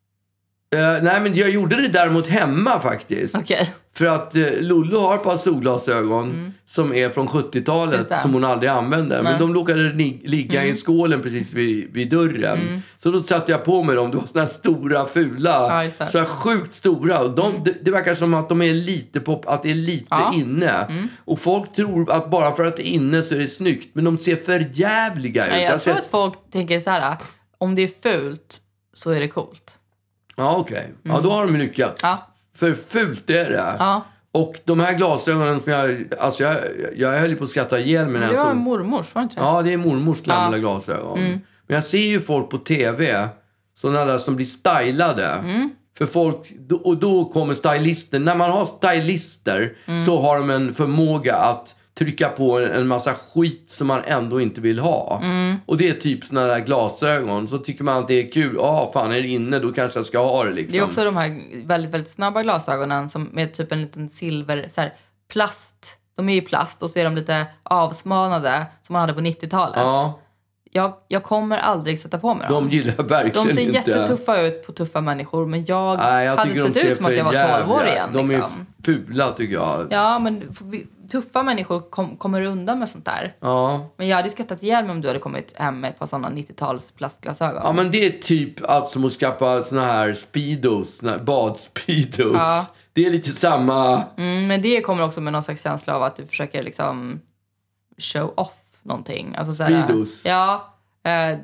Uh, nej, men jag gjorde det däremot hemma faktiskt. Okay. För att uh, Lollo har ett par solglasögon mm. som är från sjuttiotalet som hon aldrig använde. Men de råkade li- ligga mm. i skålen precis vid, vid dörren. Mm. Så då satte jag på mig dem. Det var såna här stora, fula. Ja, så här sjukt stora. Och de, mm. det, det verkar som att de är lite på, att det är lite ja. inne. Mm. Och folk tror att bara för att det är inne så är det snyggt. Men de ser för jävliga ut. Ja, jag, jag tror ser... att folk tänker så här: om det är fult så är det coolt. Ja, okej. Okay. Ja, mm. då har de lyckats. Ja. För fult är det. Ja. Och de här glasögonen som jag... Alltså jag, jag höll på att skratta ihjäl mig. Det var mormors, var det inte? Ja, det är mormors gamla ja. glasögon. Mm. Men jag ser ju folk på tv. Sådana där som blir stylade. Mm. För folk... Och då kommer stylisten. När man har stylister mm. så har de en förmåga att trycka på en massa skit som man ändå inte vill ha. Mm. Och det är typ såna där glasögon. Så tycker man att det är kul. Ja, ah, fan är det inne? Då kanske jag ska ha det liksom. Det är också de här väldigt, väldigt snabba glasögonen som med typ en liten silver, så här, plast. De är ju plast och så är de lite avsmanade som man hade på nittiotalet. Ja. Jag, jag kommer aldrig sätta på mig dem. De gillar verkligen inte. De ser inte. jättetuffa ut på tuffa människor. Men jag, Nej, jag hade sett ut som att jag var tolv år igen. De liksom. är fula tycker jag. Ja, men tuffa människor kom, kommer undan med sånt där. Ja. Men jag hade skrattat ihjäl mig om du hade kommit hem med ett par sådana nittio-tals plastglasögon. Ja, men det är typ allt som att skaffa såna här speedos, såna här badspeedos. Ja. Det är lite samma... Mm, men det kommer också med någon slags känsla av att du försöker liksom show off någonting. Alltså såhär, speedos? Ja. Eh,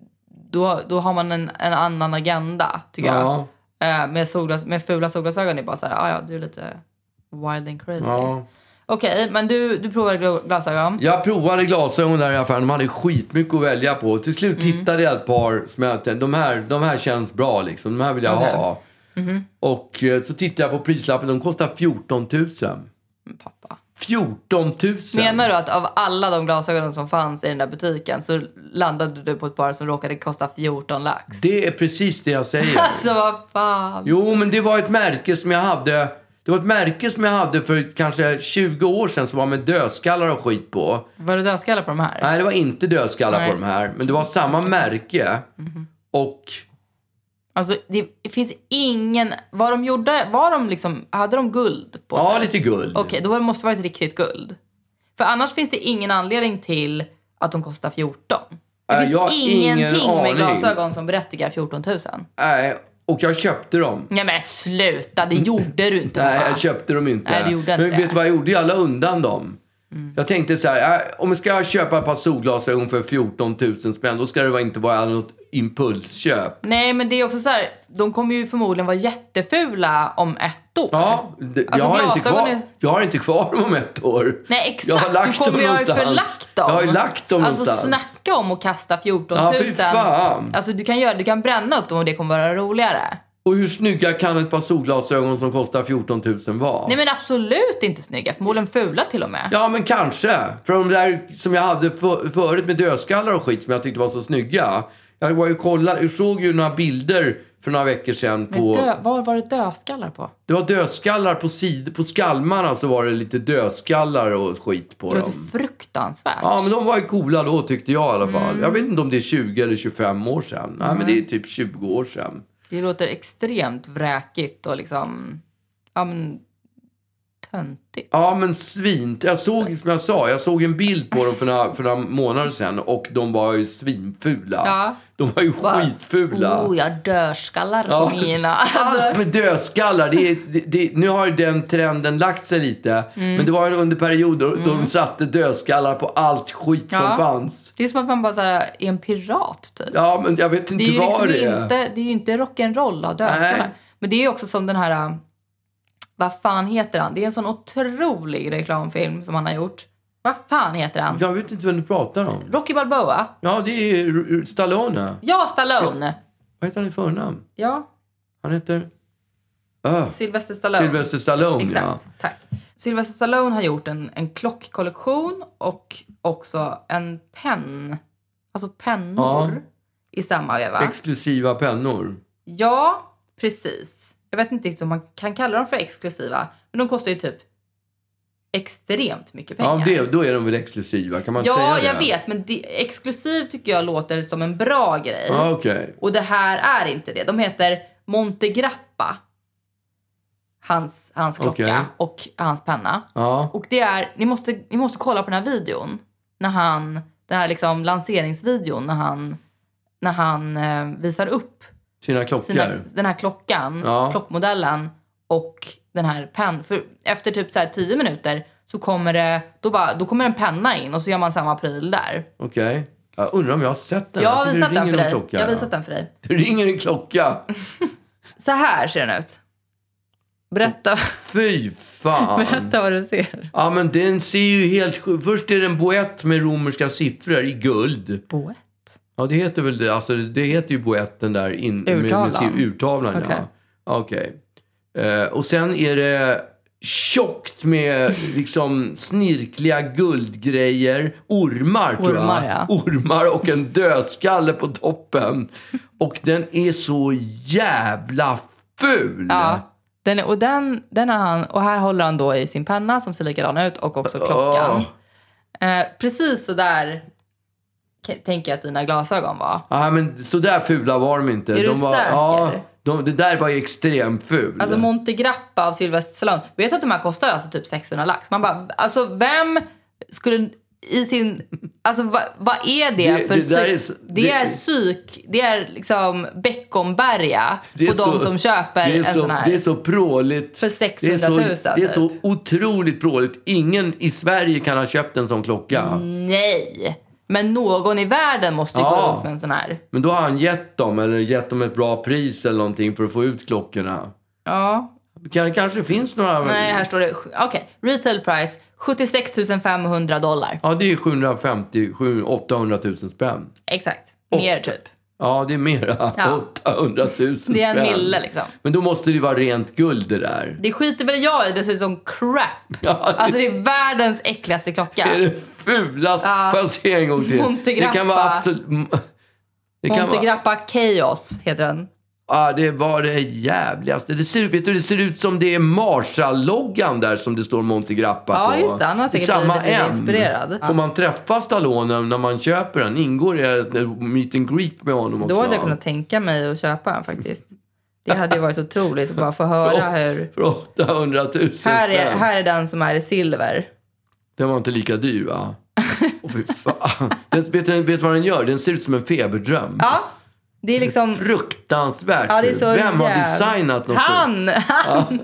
då, då har man en, en annan agenda, tycker ja. jag. Eh, med, solglas, med fula solglasögon är bara såhär, ah, ja, du är lite wild and crazy. Ja. Okej, okay, men du, du provade glasögon? Jag provade glasögon där i affären. De hade skitmycket att välja på. Till slut mm. hittade jag ett par som jag tänkte, de här, de här känns bra liksom. De här vill jag okay. ha. Mm-hmm. Och så tittade jag på prislappen. De kostar fjorton tusen. Pappa. fjorton tusen. Menar du att av alla de glasögonen som fanns i den där butiken så landade du på ett par som råkade kosta fjorton lax? Det är precis det jag säger. Alltså vad fan. Jo, men det var ett märke som jag hade. Det var ett märke som jag hade för kanske tjugo år sedan som var med dödskallar och skit på. Var det dödskallar på de här? Nej, det var inte dödskallar Nej. på de här. Men det var samma märke. Mm-hmm. Och... Alltså, det finns ingen... Vad de gjorde... Var de liksom... Hade de guld på sig? Ja, lite guld. Okej, okay, då måste det vara ett riktigt guld. För annars finns det ingen anledning till att de kostar fjorton. Det äh, finns ingenting ingen med glasögon som berättigar fjorton tusen. Nej, och jag köpte dem. Nej, men sluta. Det gjorde du inte. Nej, jag köpte dem inte. Nej, du gjorde inte men det. Vet du vad jag gjorde? Jag la undan dem. Mm. Jag tänkte så här, om jag ska köpa ett par solglasögon för fjorton tusen spänn, då ska det inte vara något impulsköp. Nej, men det är också så här, de kommer ju förmodligen vara jättefula om ett år. Ja, det, alltså, jag, har inte kvar, är... jag har inte kvar dem om ett år. Nej, exakt. Jag har lagt du kommer ju ha förlagt dem. Jag har ju lagt dem alltså, någonstans. Alltså snacka om att kasta fjorton tusen. Ja, fy fan. Alltså du kan, göra, du kan bränna upp dem och det kommer vara roligare. Och hur snygga kan ett par solglasögon som kostar fjorton tusen vara? Nej, men absolut inte snygga. Förmodligen fula till och med. Ja, men kanske. För de där som jag hade för, förut med dödskallar och skit som jag tyckte var så snygga. Jag var ju kollade, jag såg ju några bilder för några veckor sedan på... Dö, var var det dödskallar på? Det var dödskallar på sidor, på skalmarna så var det lite dödskallar och skit på det dem. Det var fruktansvärt. Ja, men de var ju coola då tyckte jag i alla fall. Mm. Jag vet inte om det är tjugo eller tjugofem år sedan. Mm. Nej, men det är typ tjugo år sedan. Det låter extremt vräkigt och liksom... Ja, men... töntigt. Ja, men svint. Jag såg, som jag sa, jag såg en bild på dem för några, för några månader sedan och de var ju svinfula. Ja. De var ju Va? skitfula. Oh, jag dödskallar på ja. mina. Alltså. Allt med dödskallar. Det är, det, det, nu har ju den trenden lagt sig lite. Mm. Men det var en under perioder då mm. de satte dödskallar på allt skit ja. som fanns. Det är som att man bara så här, är en pirat typ. Ja, men jag vet inte det vad liksom det är. Inte, det är ju inte rock'n'roll av dödskallar. Nej. Men det är ju också som den här... Vad fan heter han? Det är en sån otrolig reklamfilm som han har gjort. Vad fan heter han? Jag vet inte vem du pratar om. Rocky Balboa. Ja, det är Stallone. Ja, Stallone. Vad heter han i förnamn? Ja. Han heter... Uh. Sylvester Stallone. Sylvester Stallone, exakt. Ja. Tack. Sylvester Stallone har gjort en, en klockkollektion och också en penn. Alltså pennor Ja. i samma veva. Exklusiva pennor. Ja, precis. Jag vet inte riktigt om man kan kalla dem för exklusiva. Men de kostar ju typ extremt mycket pengar. Ja, det, då är de väl exklusiva, kan man ja, säga det? Ja, jag vet. Men det, exklusiv tycker jag låter som en bra grej. Ja, okej. Och det här är inte det. De heter Montegrappa. Hans, hans klocka Okej. och hans penna. Ja. Och det är, ni måste, ni måste kolla på den här videon. När han, den här liksom lanseringsvideon. När han, när han eh, visar upp Sina klockor. sina, den här klockan, Ja. klockmodellen och den här pennan. För efter typ så här tio minuter så kommer det, då, bara, då kommer en penna in och så gör man samma pryl där. Okej. Jag undrar om jag har sett den. Jag har tycker visat det den ringer för någon dig. klocka, Jag har ja. visat den för dig. Det ringer en klocka. Så här ser den ut. Berätta, Fy fan. berätta vad du ser. Ja, men den ser ju helt sjuk. Först är det en boett med romerska siffror i guld. Boett? Ja, det heter väl det. Alltså, det heter ju boetten där. In, Urtavlan. Med, med urtavlan, Okej. ja. Okej. Eh, och sen är det tjockt med liksom snirkliga guldgrejer. Ormar, tror jag. Ormar, ja. Ormar och en dödskalle på toppen. Och den är så jävla ful. Ja. Den är, och, den, den har han, och här håller han då i sin penna som ser likadan ut och också klockan. Eh, precis så där k- tänker jag att dina glasögon var. Ja, men så där fula var de inte. Är de du var, säker? Ja, de, det där var extremt ful. Alltså Montegrappa av Sylvester Stallone. Vet du att de här kostar alltså typ sexhundra lax? Man bara, alltså vem skulle i sin... Alltså vad, vad är det, Det- för det där psyk? är så- Det, det- är psyk. Det är liksom Beckomberga Det är på de så- som köper det är en så, sån här. Det är så pråligt. För sexhundratusen, Det är så, det är typ. så otroligt pråligt. Ingen i Sverige kan ha köpt en sån klocka. Nej. Men någon i världen måste ju Ja. gå runt med en sån här. Men då har han gett dem, eller gett dem ett bra pris eller någonting för att få ut klockorna. Ja. Kan, kanske finns några... Nej, här står det. Okej, retail price sjuttiosex tusen femhundra dollar. Ja, det är sjuhundrafemtio till åttahundratusen spänn. Exakt. Mer typ. Ja, det är mera. Ja. åttahundratusen Det är en spänn. mille liksom. Men då måste det ju vara rent guld det där. Det skiter väl jag i, det ser ut som crap. Ja, det- Alltså det är världens äckligaste klocka. Det är det fulaste. Ja. Får jag se en gång till? Montegrappa. Det kan vara absolut... Det kan vara... Montegrappa Chaos heter den. Ja, det var det jävligaste. Det ser, vet du, det ser ut som det är Marshall-loggan där som det står Montegrappa Ja, på. just det. Han har säkert I samma blivit lite M. inspirerad. Får man träffa Stallone när man köper den? Ingår det ett meet and greet med honom också? Då hade jag kunnat tänka mig att köpa den faktiskt. Det hade ju varit otroligt att bara få höra hur... För åttahundratusen Här är, spänn. här är den som är i silver. Den var inte lika dyr, va? Åh, fy fan. Den, vet du vet vad den gör? Den ser ut som en feberdröm. Ja, det är liksom... Fruktansvärt. Ja, det är så Vem har jävla- designat något Han! han.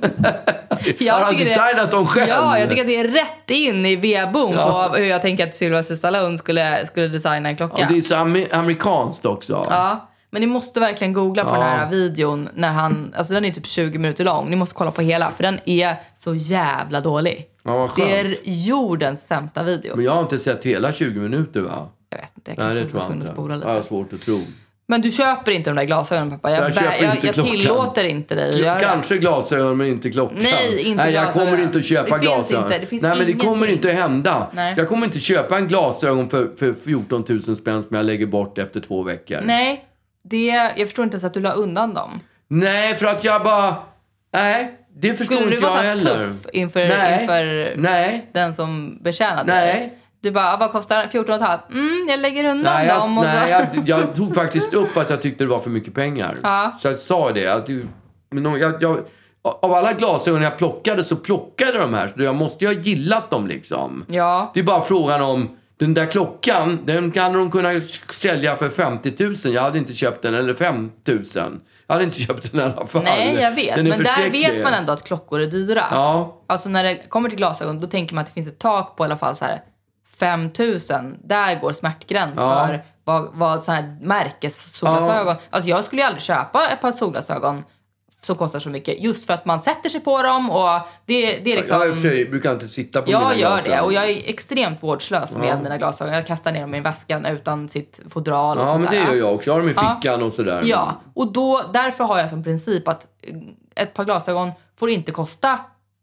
Jag Har han tycker designat dem själv? Ja, jag tycker att det är rätt in i vedbom Ja. på hur jag tänker att Sylvester Stallone skulle, skulle designa en klocka. Ja, det är så amer- amerikanskt också. Ja, men ni måste verkligen googla på Ja. den här videon när han, alltså den är typ tjugo minuter lång. Ni måste kolla på hela för den är så jävla dålig. Ja, vad skönt. Det är jordens sämsta video. Men jag har inte sett hela tjugo minuter, va? Jag vet inte, jag Nej, kanske det var tror jag tvungen att inte. spola Jag har lite. svårt att tro. Men du köper inte de där glasögonen, pappa. Jag, Jag bä- köper jag, inte jag klockan. tillåter inte dig att göra det. Kanske glasögon, men inte klockan. Nej, inte Nej, jag glasögon. kommer inte att köpa Det finns glasögon. inte, det finns Nej, men det ingenting. kommer inte att hända. Nej. Jag kommer inte köpa en glasögon för, för fjorton tusen spänn som jag lägger bort efter två veckor. Nej, det, jag förstår inte ens att du la undan dem. Nej, för att jag bara... Nej, det förstår Skulle du inte jag vara så här heller. tuff inför, Nej. inför Nej. den som betjänade Nej. dig? Du bara, vad kostar fjorton och ett halvt? Mm, jag lägger undan Nej, jag, dem. Och så. nej jag, jag tog faktiskt upp att jag tyckte det var för mycket pengar. Ja. Så jag sa det. Att, du- men om jag, jag, av alla glasögon jag plockade så plockade de här. Så jag måste ju ha gillat dem liksom. Ja. Det är bara frågan om den där klockan, den kan de kunna sälja för femtio tusen. Jag hade inte köpt den, eller fem tusen. Jag hade inte köpt den i alla fall. Nej, jag vet. Den är Men där förskräcklig. vet man ändå att klockor är dyra. Ja. Alltså när det kommer till glasögon, då tänker man att det finns ett tak på i alla fall så här fem tusen. Där går smärtgräns Ja. för vad, vad så här märkessolglasögon. Alltså jag skulle ju aldrig köpa ett par solglasögon som kostar så mycket. Just för att man sätter sig på dem och det, det är liksom... Jag i och för sig brukar inte sitta på Jag mina gör glasögon. det och jag är extremt vårdslös med mina glasögon. Jag kastar ner dem i väskan utan sitt fodral och Ja, sånt men det där. gör jag också. Jag har dem i Ja. fickan och sådär. Ja, och då, därför har jag som princip att ett par glasögon får inte kosta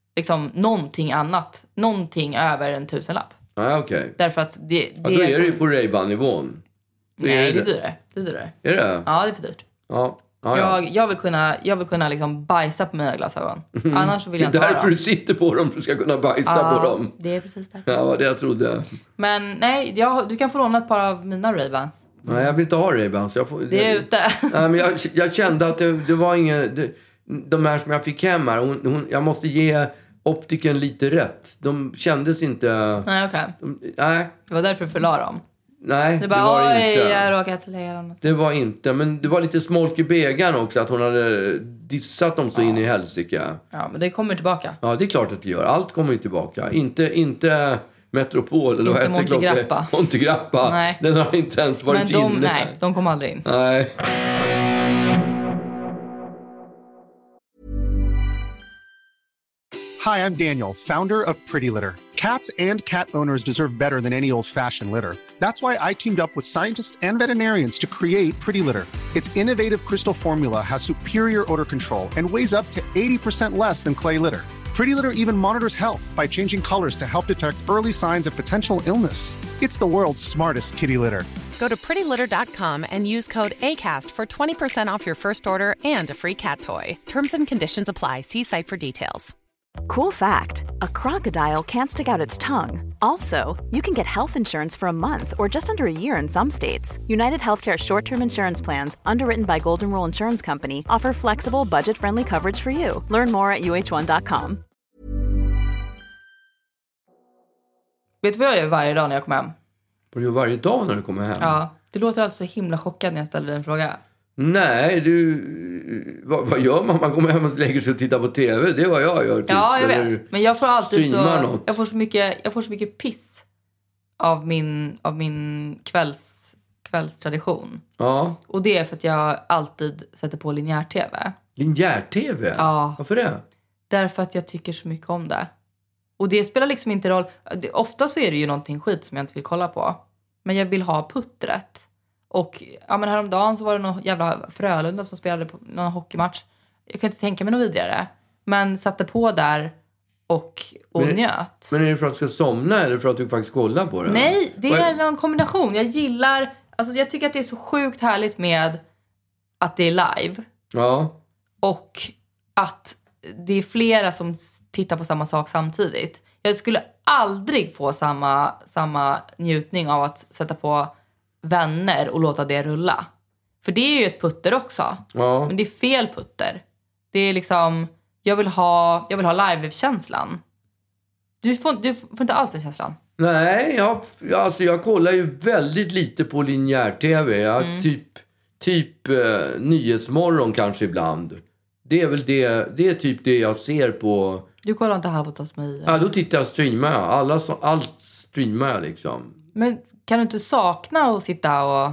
liksom någonting annat. Någonting över en tusenlapp. Ja, okej. Okay. Därför att det... det ja, då är det ju på Ray-Ban-nivån. Nej, är det. det är dyrare. Det är dyrare. Är det? Ja, det är för dyrt. Ja. Ja, ja. Jag, jag vill kunna, jag vill kunna liksom bajsa på mina glasögon. Mm. Annars vill jag inte ha dem. Det är därför dem. Du sitter på dem, för du ska kunna bajsa ja, på dem. Det är precis därför. Ja, det jag trodde. Men nej, jag, du kan få låna ett par av mina Ray-Bans. Nej, jag vill inte ha Ray-Bans. Jag får, det är jag, ute. Nej, men jag, jag kände att det, det var inget... Det, de här som jag fick hem här, hon, hon, jag måste ge optiken lite rätt. De kändes inte... Nej, okej. Okay. Nej. Det var därför du förla dem. Nej, det, bara, det var oj, inte. Jag råkat lägga dem. Det var inte, men det var lite smolk i bägaren också att hon hade dissat dem så ja. in i helsike. Ja, men det kommer tillbaka. Ja, det är klart att det gör. Allt kommer ju tillbaka. Inte, inte Metropol eller inte Montegrappa. Montegrappa. Nej. Den har inte ens varit men de, inne. Nej, de kom aldrig in. Nej. Hi, I'm Daniel, founder of Pretty Litter. Cats and cat owners deserve better than any old-fashioned litter. That's why I teamed up with scientists and veterinarians to create Pretty Litter. Its innovative crystal formula has superior odor control and weighs up to eighty percent less than clay litter. Pretty Litter even monitors health by changing colors to help detect early signs of potential illness. It's the world's smartest kitty litter. Go to pretty litter dot com and use code ACAST for twenty percent off your first order and a free cat toy. Terms and conditions apply. See site for details. Cool fact, a crocodile can't stick out its tongue. Also, you can get health insurance for a month or just under a year in some states. United Healthcare short-term insurance plans, underwritten by Golden Rule Insurance Company, offer flexible, budget-friendly coverage for you. Learn more at u h one dot com. Vet du vad jag gör varje dag när jag kommer hem? Vad du gör varje dag när du kommer hem? Ja, du låter alltså så himla chockad när jag ställer dig en fråga. Nej, du... Vad, vad gör man? Man kommer hem och lägger sig och tittar på tv. Det är vad jag gör. Typ. Ja, jag vet. Men jag får alltid så... Något. Jag får så mycket, jag får så mycket piss av min, av min kvälls, kvällstradition. Ja. Och det är för att jag alltid sätter på linjär-tv. Linjär-tv? Ja. Varför det? Därför att jag tycker så mycket om det. Och det spelar liksom inte roll. Ofta så är det ju någonting skit som jag inte vill kolla på. Men jag vill ha puttret. Och ja, men häromdagen så var det någon jävla Frölunda som spelade på någon hockeymatch. Jag kan inte tänka mig något vidare. Men satte på där och, och men, njöt. Men är det för att du ska somna eller för att du faktiskt kollar på det? Nej, det är någon kombination. Jag gillar... Alltså jag tycker att det är så sjukt härligt med att det är live. Ja. Och att det är flera som tittar på samma sak samtidigt. Jag skulle aldrig få samma, samma njutning av att sätta på Vänner och låta det rulla. För det är ju ett putter också. Ja. Men det är fel putter. Det är liksom... Jag vill ha, jag vill ha live-känslan. Du får, du får inte alls den känslan. Nej, jag, alltså jag kollar ju väldigt lite på linjär-tv. Jag mm. Typ, typ eh, Nyhetsmorgon kanske ibland. Det är väl det, det är typ det jag ser på... Du kollar inte Halv åtta hos mig? Ja, då tittar jag och streamar. Alla, allt streamar jag liksom. Men kan du inte sakna att sitta och,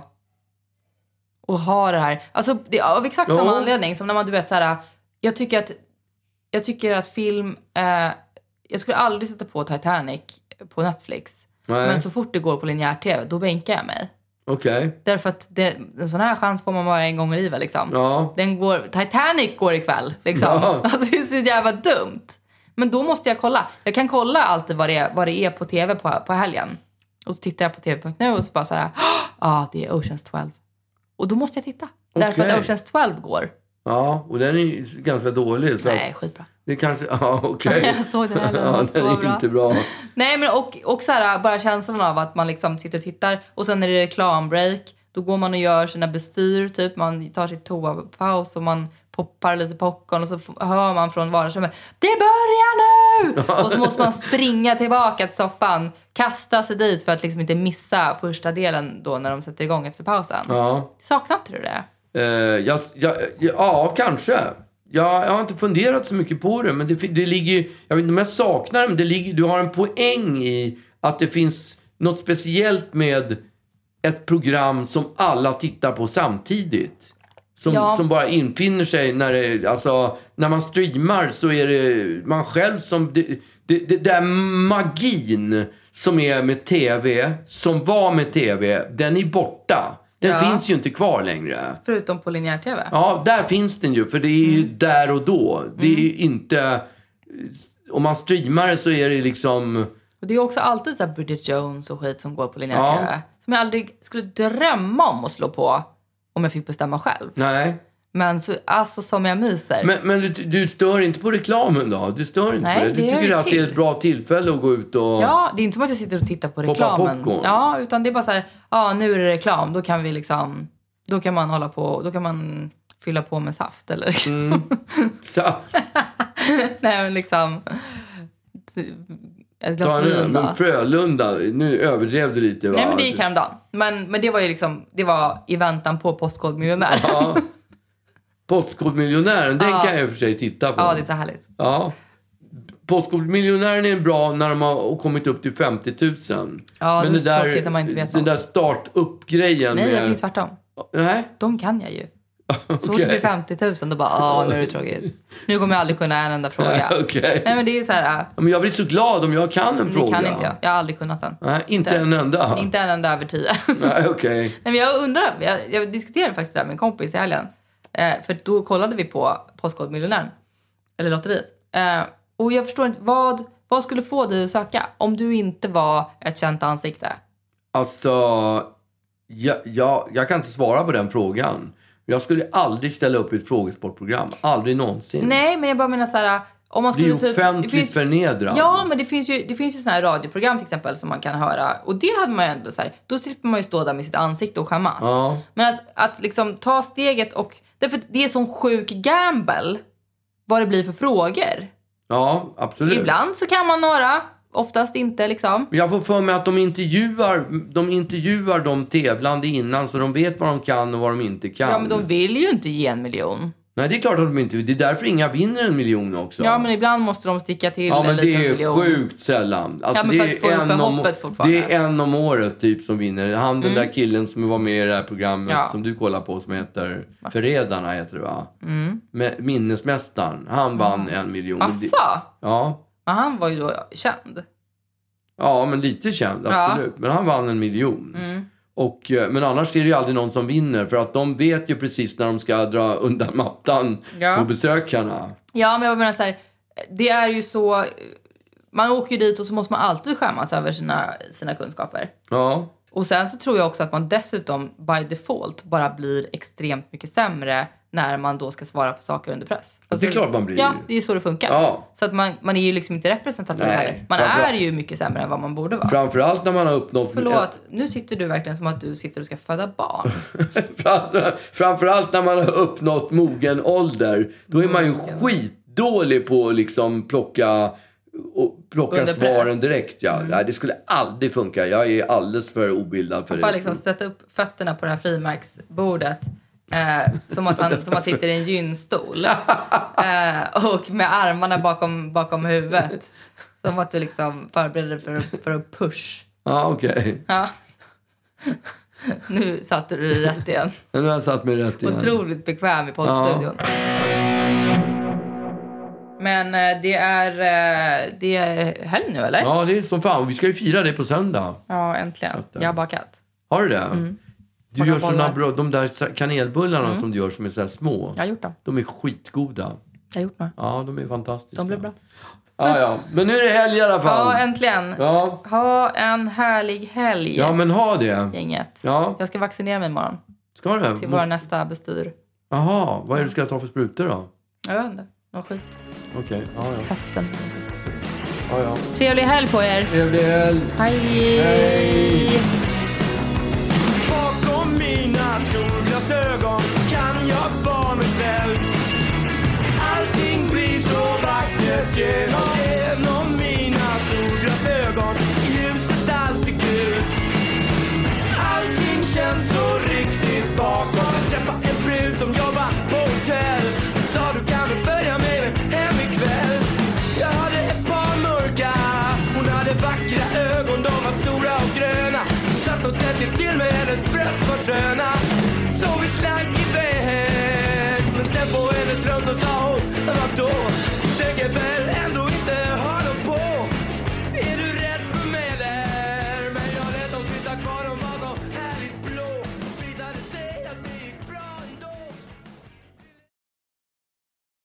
och ha det här? Alltså, det är av exakt samma ja. anledning som när man, du vet, så här... Jag tycker att, jag tycker att film... Eh, jag skulle aldrig sätta på Titanic på Netflix. Nej. Men så fort det går på linjär-tv, då bänkar jag mig. Okej. Okay. Därför att det, en sån här chans får man bara en gång i livet liksom. Ja. Den går, Titanic går ikväll liksom. Ja. Alltså det är så jävla dumt. Men då måste jag kolla. Jag kan kolla alltid vad det är, vad det är på tv på, på helgen. Och så tittar jag på tv punkt nu och så bara så här. Ja, ah, det är Oceans tolv. Och då måste jag titta. Okay. Därför att Oceans tolv går. Ja, och den är ganska dålig. Så nej, skitbra. Det kanske, ja okej. Okay. Jag såg den här. Ja, den är bra. Inte bra. Nej, men och, och så här, bara känslan av att man liksom sitter och tittar. Och sen är det reklambreak. Då går man och gör sina bestyr, typ. Man tar sitt toapaus och man poppar lite popcorn. Och så hör man från vardagsrummet. Det börjar nu! Och så måste man springa tillbaka till soffan. Kasta sig dit för att liksom inte missa första delen då när de sätter igång efter pausen. Ja. Saknar inte du det? Uh, jag, jag, ja, kanske. Jag, jag har inte funderat så mycket på det. Men det, det ligger, jag vet inte om jag saknar det, men det ligger, du har en poäng i att det finns något speciellt med ett program som alla tittar på samtidigt. Som, ja. som bara infinner sig när det, alltså, när man streamar så är det man själv som... Det, det, det där magin som är med tv, som var med tv, den är borta. Den ja. finns ju inte kvar längre. Förutom på linjär-tv. Ja, där finns den ju. För det är ju mm. där och då. Det är ju inte... om man streamar så är det liksom... Och det är också alltid så här Bridget Jones och skit som går på linjär Ja. T V. Som jag aldrig skulle drömma om att slå på om jag fick bestämma själv. Nej. Men så, alltså som jag myser. Men, men du, du stör inte på reklamen då? Du stör inte Nej, på det? Du det tycker gör att till. det är ett bra tillfälle att gå ut och... Ja, det är inte som att jag sitter och tittar på Poppa reklamen. popcorn. Ja, utan det är bara så här, ja nu är det reklam. Då kan vi liksom, då kan man hålla på, då kan man fylla på med saft eller liksom. Mm. Saft. Nej men liksom, ett Ta glas en vin öl. då. Men Frölunda, nu överdrev du lite va? Nej men det gick häromdagen. Men, men det var ju liksom, det var i väntan på Postkodmiljonär. Ja. Postkodmiljonären, den Ja. kan jag i och för sig titta på. Ja, det är så härligt. Ja. Postkodmiljonären är bra när de har kommit upp till femtio tusen. Ja, det är så tråkigt när man inte vet Den något. där start-up-grejen Nej, med... jag tycker tvärtom. Nej? De kan jag ju. Så fort Okej. det blir femtio tusen, då bara, ja nu är det tråkigt. Nu kommer jag aldrig kunna en enda fråga. Okej. Nej men det är så här, Ja, men jag blir så glad om jag kan en det fråga. kan inte jag. Jag har aldrig kunnat den. Nej, inte en enda. Inte en enda över tio. Nej, okej. Nej, men jag undrar, jag, jag diskuterade faktiskt det där med en kompis i helgen. Eh, för då kollade vi på Postkodmiljonären. Eller lotteriet. Eh, och jag förstår inte, vad, vad skulle få dig att söka? Om du inte var ett känt ansikte. Alltså, jag, jag, jag kan inte svara på den frågan. Jag skulle aldrig ställa upp i ett frågesportprogram. Aldrig någonsin. Nej, men jag bara menar så här, om man Det är skulle ju offentligt finns- förnedrande. Ja, men det finns ju, det finns ju såna här radioprogram till exempel som man kan höra. Och det hade man ju ändå så här, då slipper man ju stå där med sitt ansikte och skämmas. Ja. Men att, att liksom ta steget och, därför att det är sån sjuk gamble vad det blir för frågor. Ja, absolut. Ibland så kan man några, oftast inte liksom. Men jag får för mig att de intervjuar, de intervjuar de tävlande innan så de vet vad de kan och vad de inte kan. Ja, men de vill ju inte ge en miljon. Nej, det är klart att de inte vill. Det är därför inga vinner en miljon också. Ja, men ibland måste de sticka till Ja, en men liten det är miljon. sjukt sällan. Alltså, Ja, men för det, att få är upp en om, hoppet fortfarande. det är en om året typ som vinner. Han, den där killen som var med i det här programmet Ja. som du kollar på som heter Förrädarna heter det va? Mm. Med, minnesmästaren. Han vann en miljon. Asså? Ja. Men han var ju då känd. Ja, men lite känd, absolut. Men han vann en miljon. Mm. Och, eh, men annars är det ju aldrig någon som vinner. För att de vet ju precis när de ska dra undan mattan Ja. på besökarna. Ja, men jag menar så här, det är ju så, man åker ju dit och så måste man alltid skämmas över sina, sina kunskaper. Ja. Och sen så tror jag också att man dessutom by default bara blir extremt mycket sämre när man då ska svara på saker under press. Det är klart man blir. Ja, det är så det funkar. Ja. Så att man, man är ju liksom inte representativ Nej, heller. Man framförallt- är ju mycket sämre än vad man borde vara. Framförallt när man har uppnått... Förlåt, nu sitter du verkligen som att du sitter och ska föda barn. Framför- Framförallt när man har uppnått mogen ålder. Då är man ju skitdålig på att liksom plocka, och plocka Under svaren press. direkt. Ja. Nej, det skulle aldrig funka. Jag är alldeles för obildad för Bara det. liksom sätta upp fötterna på det här frimärksbordet. Eh, som att han som att sitter i en gynstol. Eh, och med armarna bakom, bakom huvudet. Som att du liksom förbereder dig för, för att push. Ja, okej. Ja. Nu satte du dig rätt igen. Nu har jag satt mig rätt igen. Otroligt bekväm i poddstudion. Men eh, det är, eh, det är helg nu, eller? Ja, det är som fan. Vi ska ju fira det på söndag. Ja, äntligen. Jag har bakat. Har du det? Du Många gör såna bollar. bra, de där kanelbullarna som du gör som är så här små. Jag har gjort dem. De är skitgoda. Jag har gjort några. Ja, de är fantastiska. De blev bra. Ja, ja. Men nu är det helg i alla fall. Ja, äntligen. Ja. Ha en härlig helg, Ja, men ha det. gänget. Ja. Jag ska vaccinera mig imorgon Ska du? till vår nästa bestyr. Jaha, vad är det du ska ta för sprutor då? Jag vet inte. Någon skit. Okej, ja, ja. Pesten. ja, ja. Trevlig helg på er. Trevlig helg. Hej. Hej. Bakom mina solglasögon kan jag vara mig själv. Allting blir så vackert genom, genom mina solglasögon. I ljuset alltid gult. Allting känns så riktigt bakom. Jag träffade en brud som jobbar på hotell. Sa du kan väl följa med mig hem ikväll. Jag hade ett par mörka. Hon hade vackra ögon, de var stora och gröna. Satt och tänkte till med hennes bröst var sköna. Så vi slank iväg. Men sen på hennes rum då sa hon, vadå? Tänker väl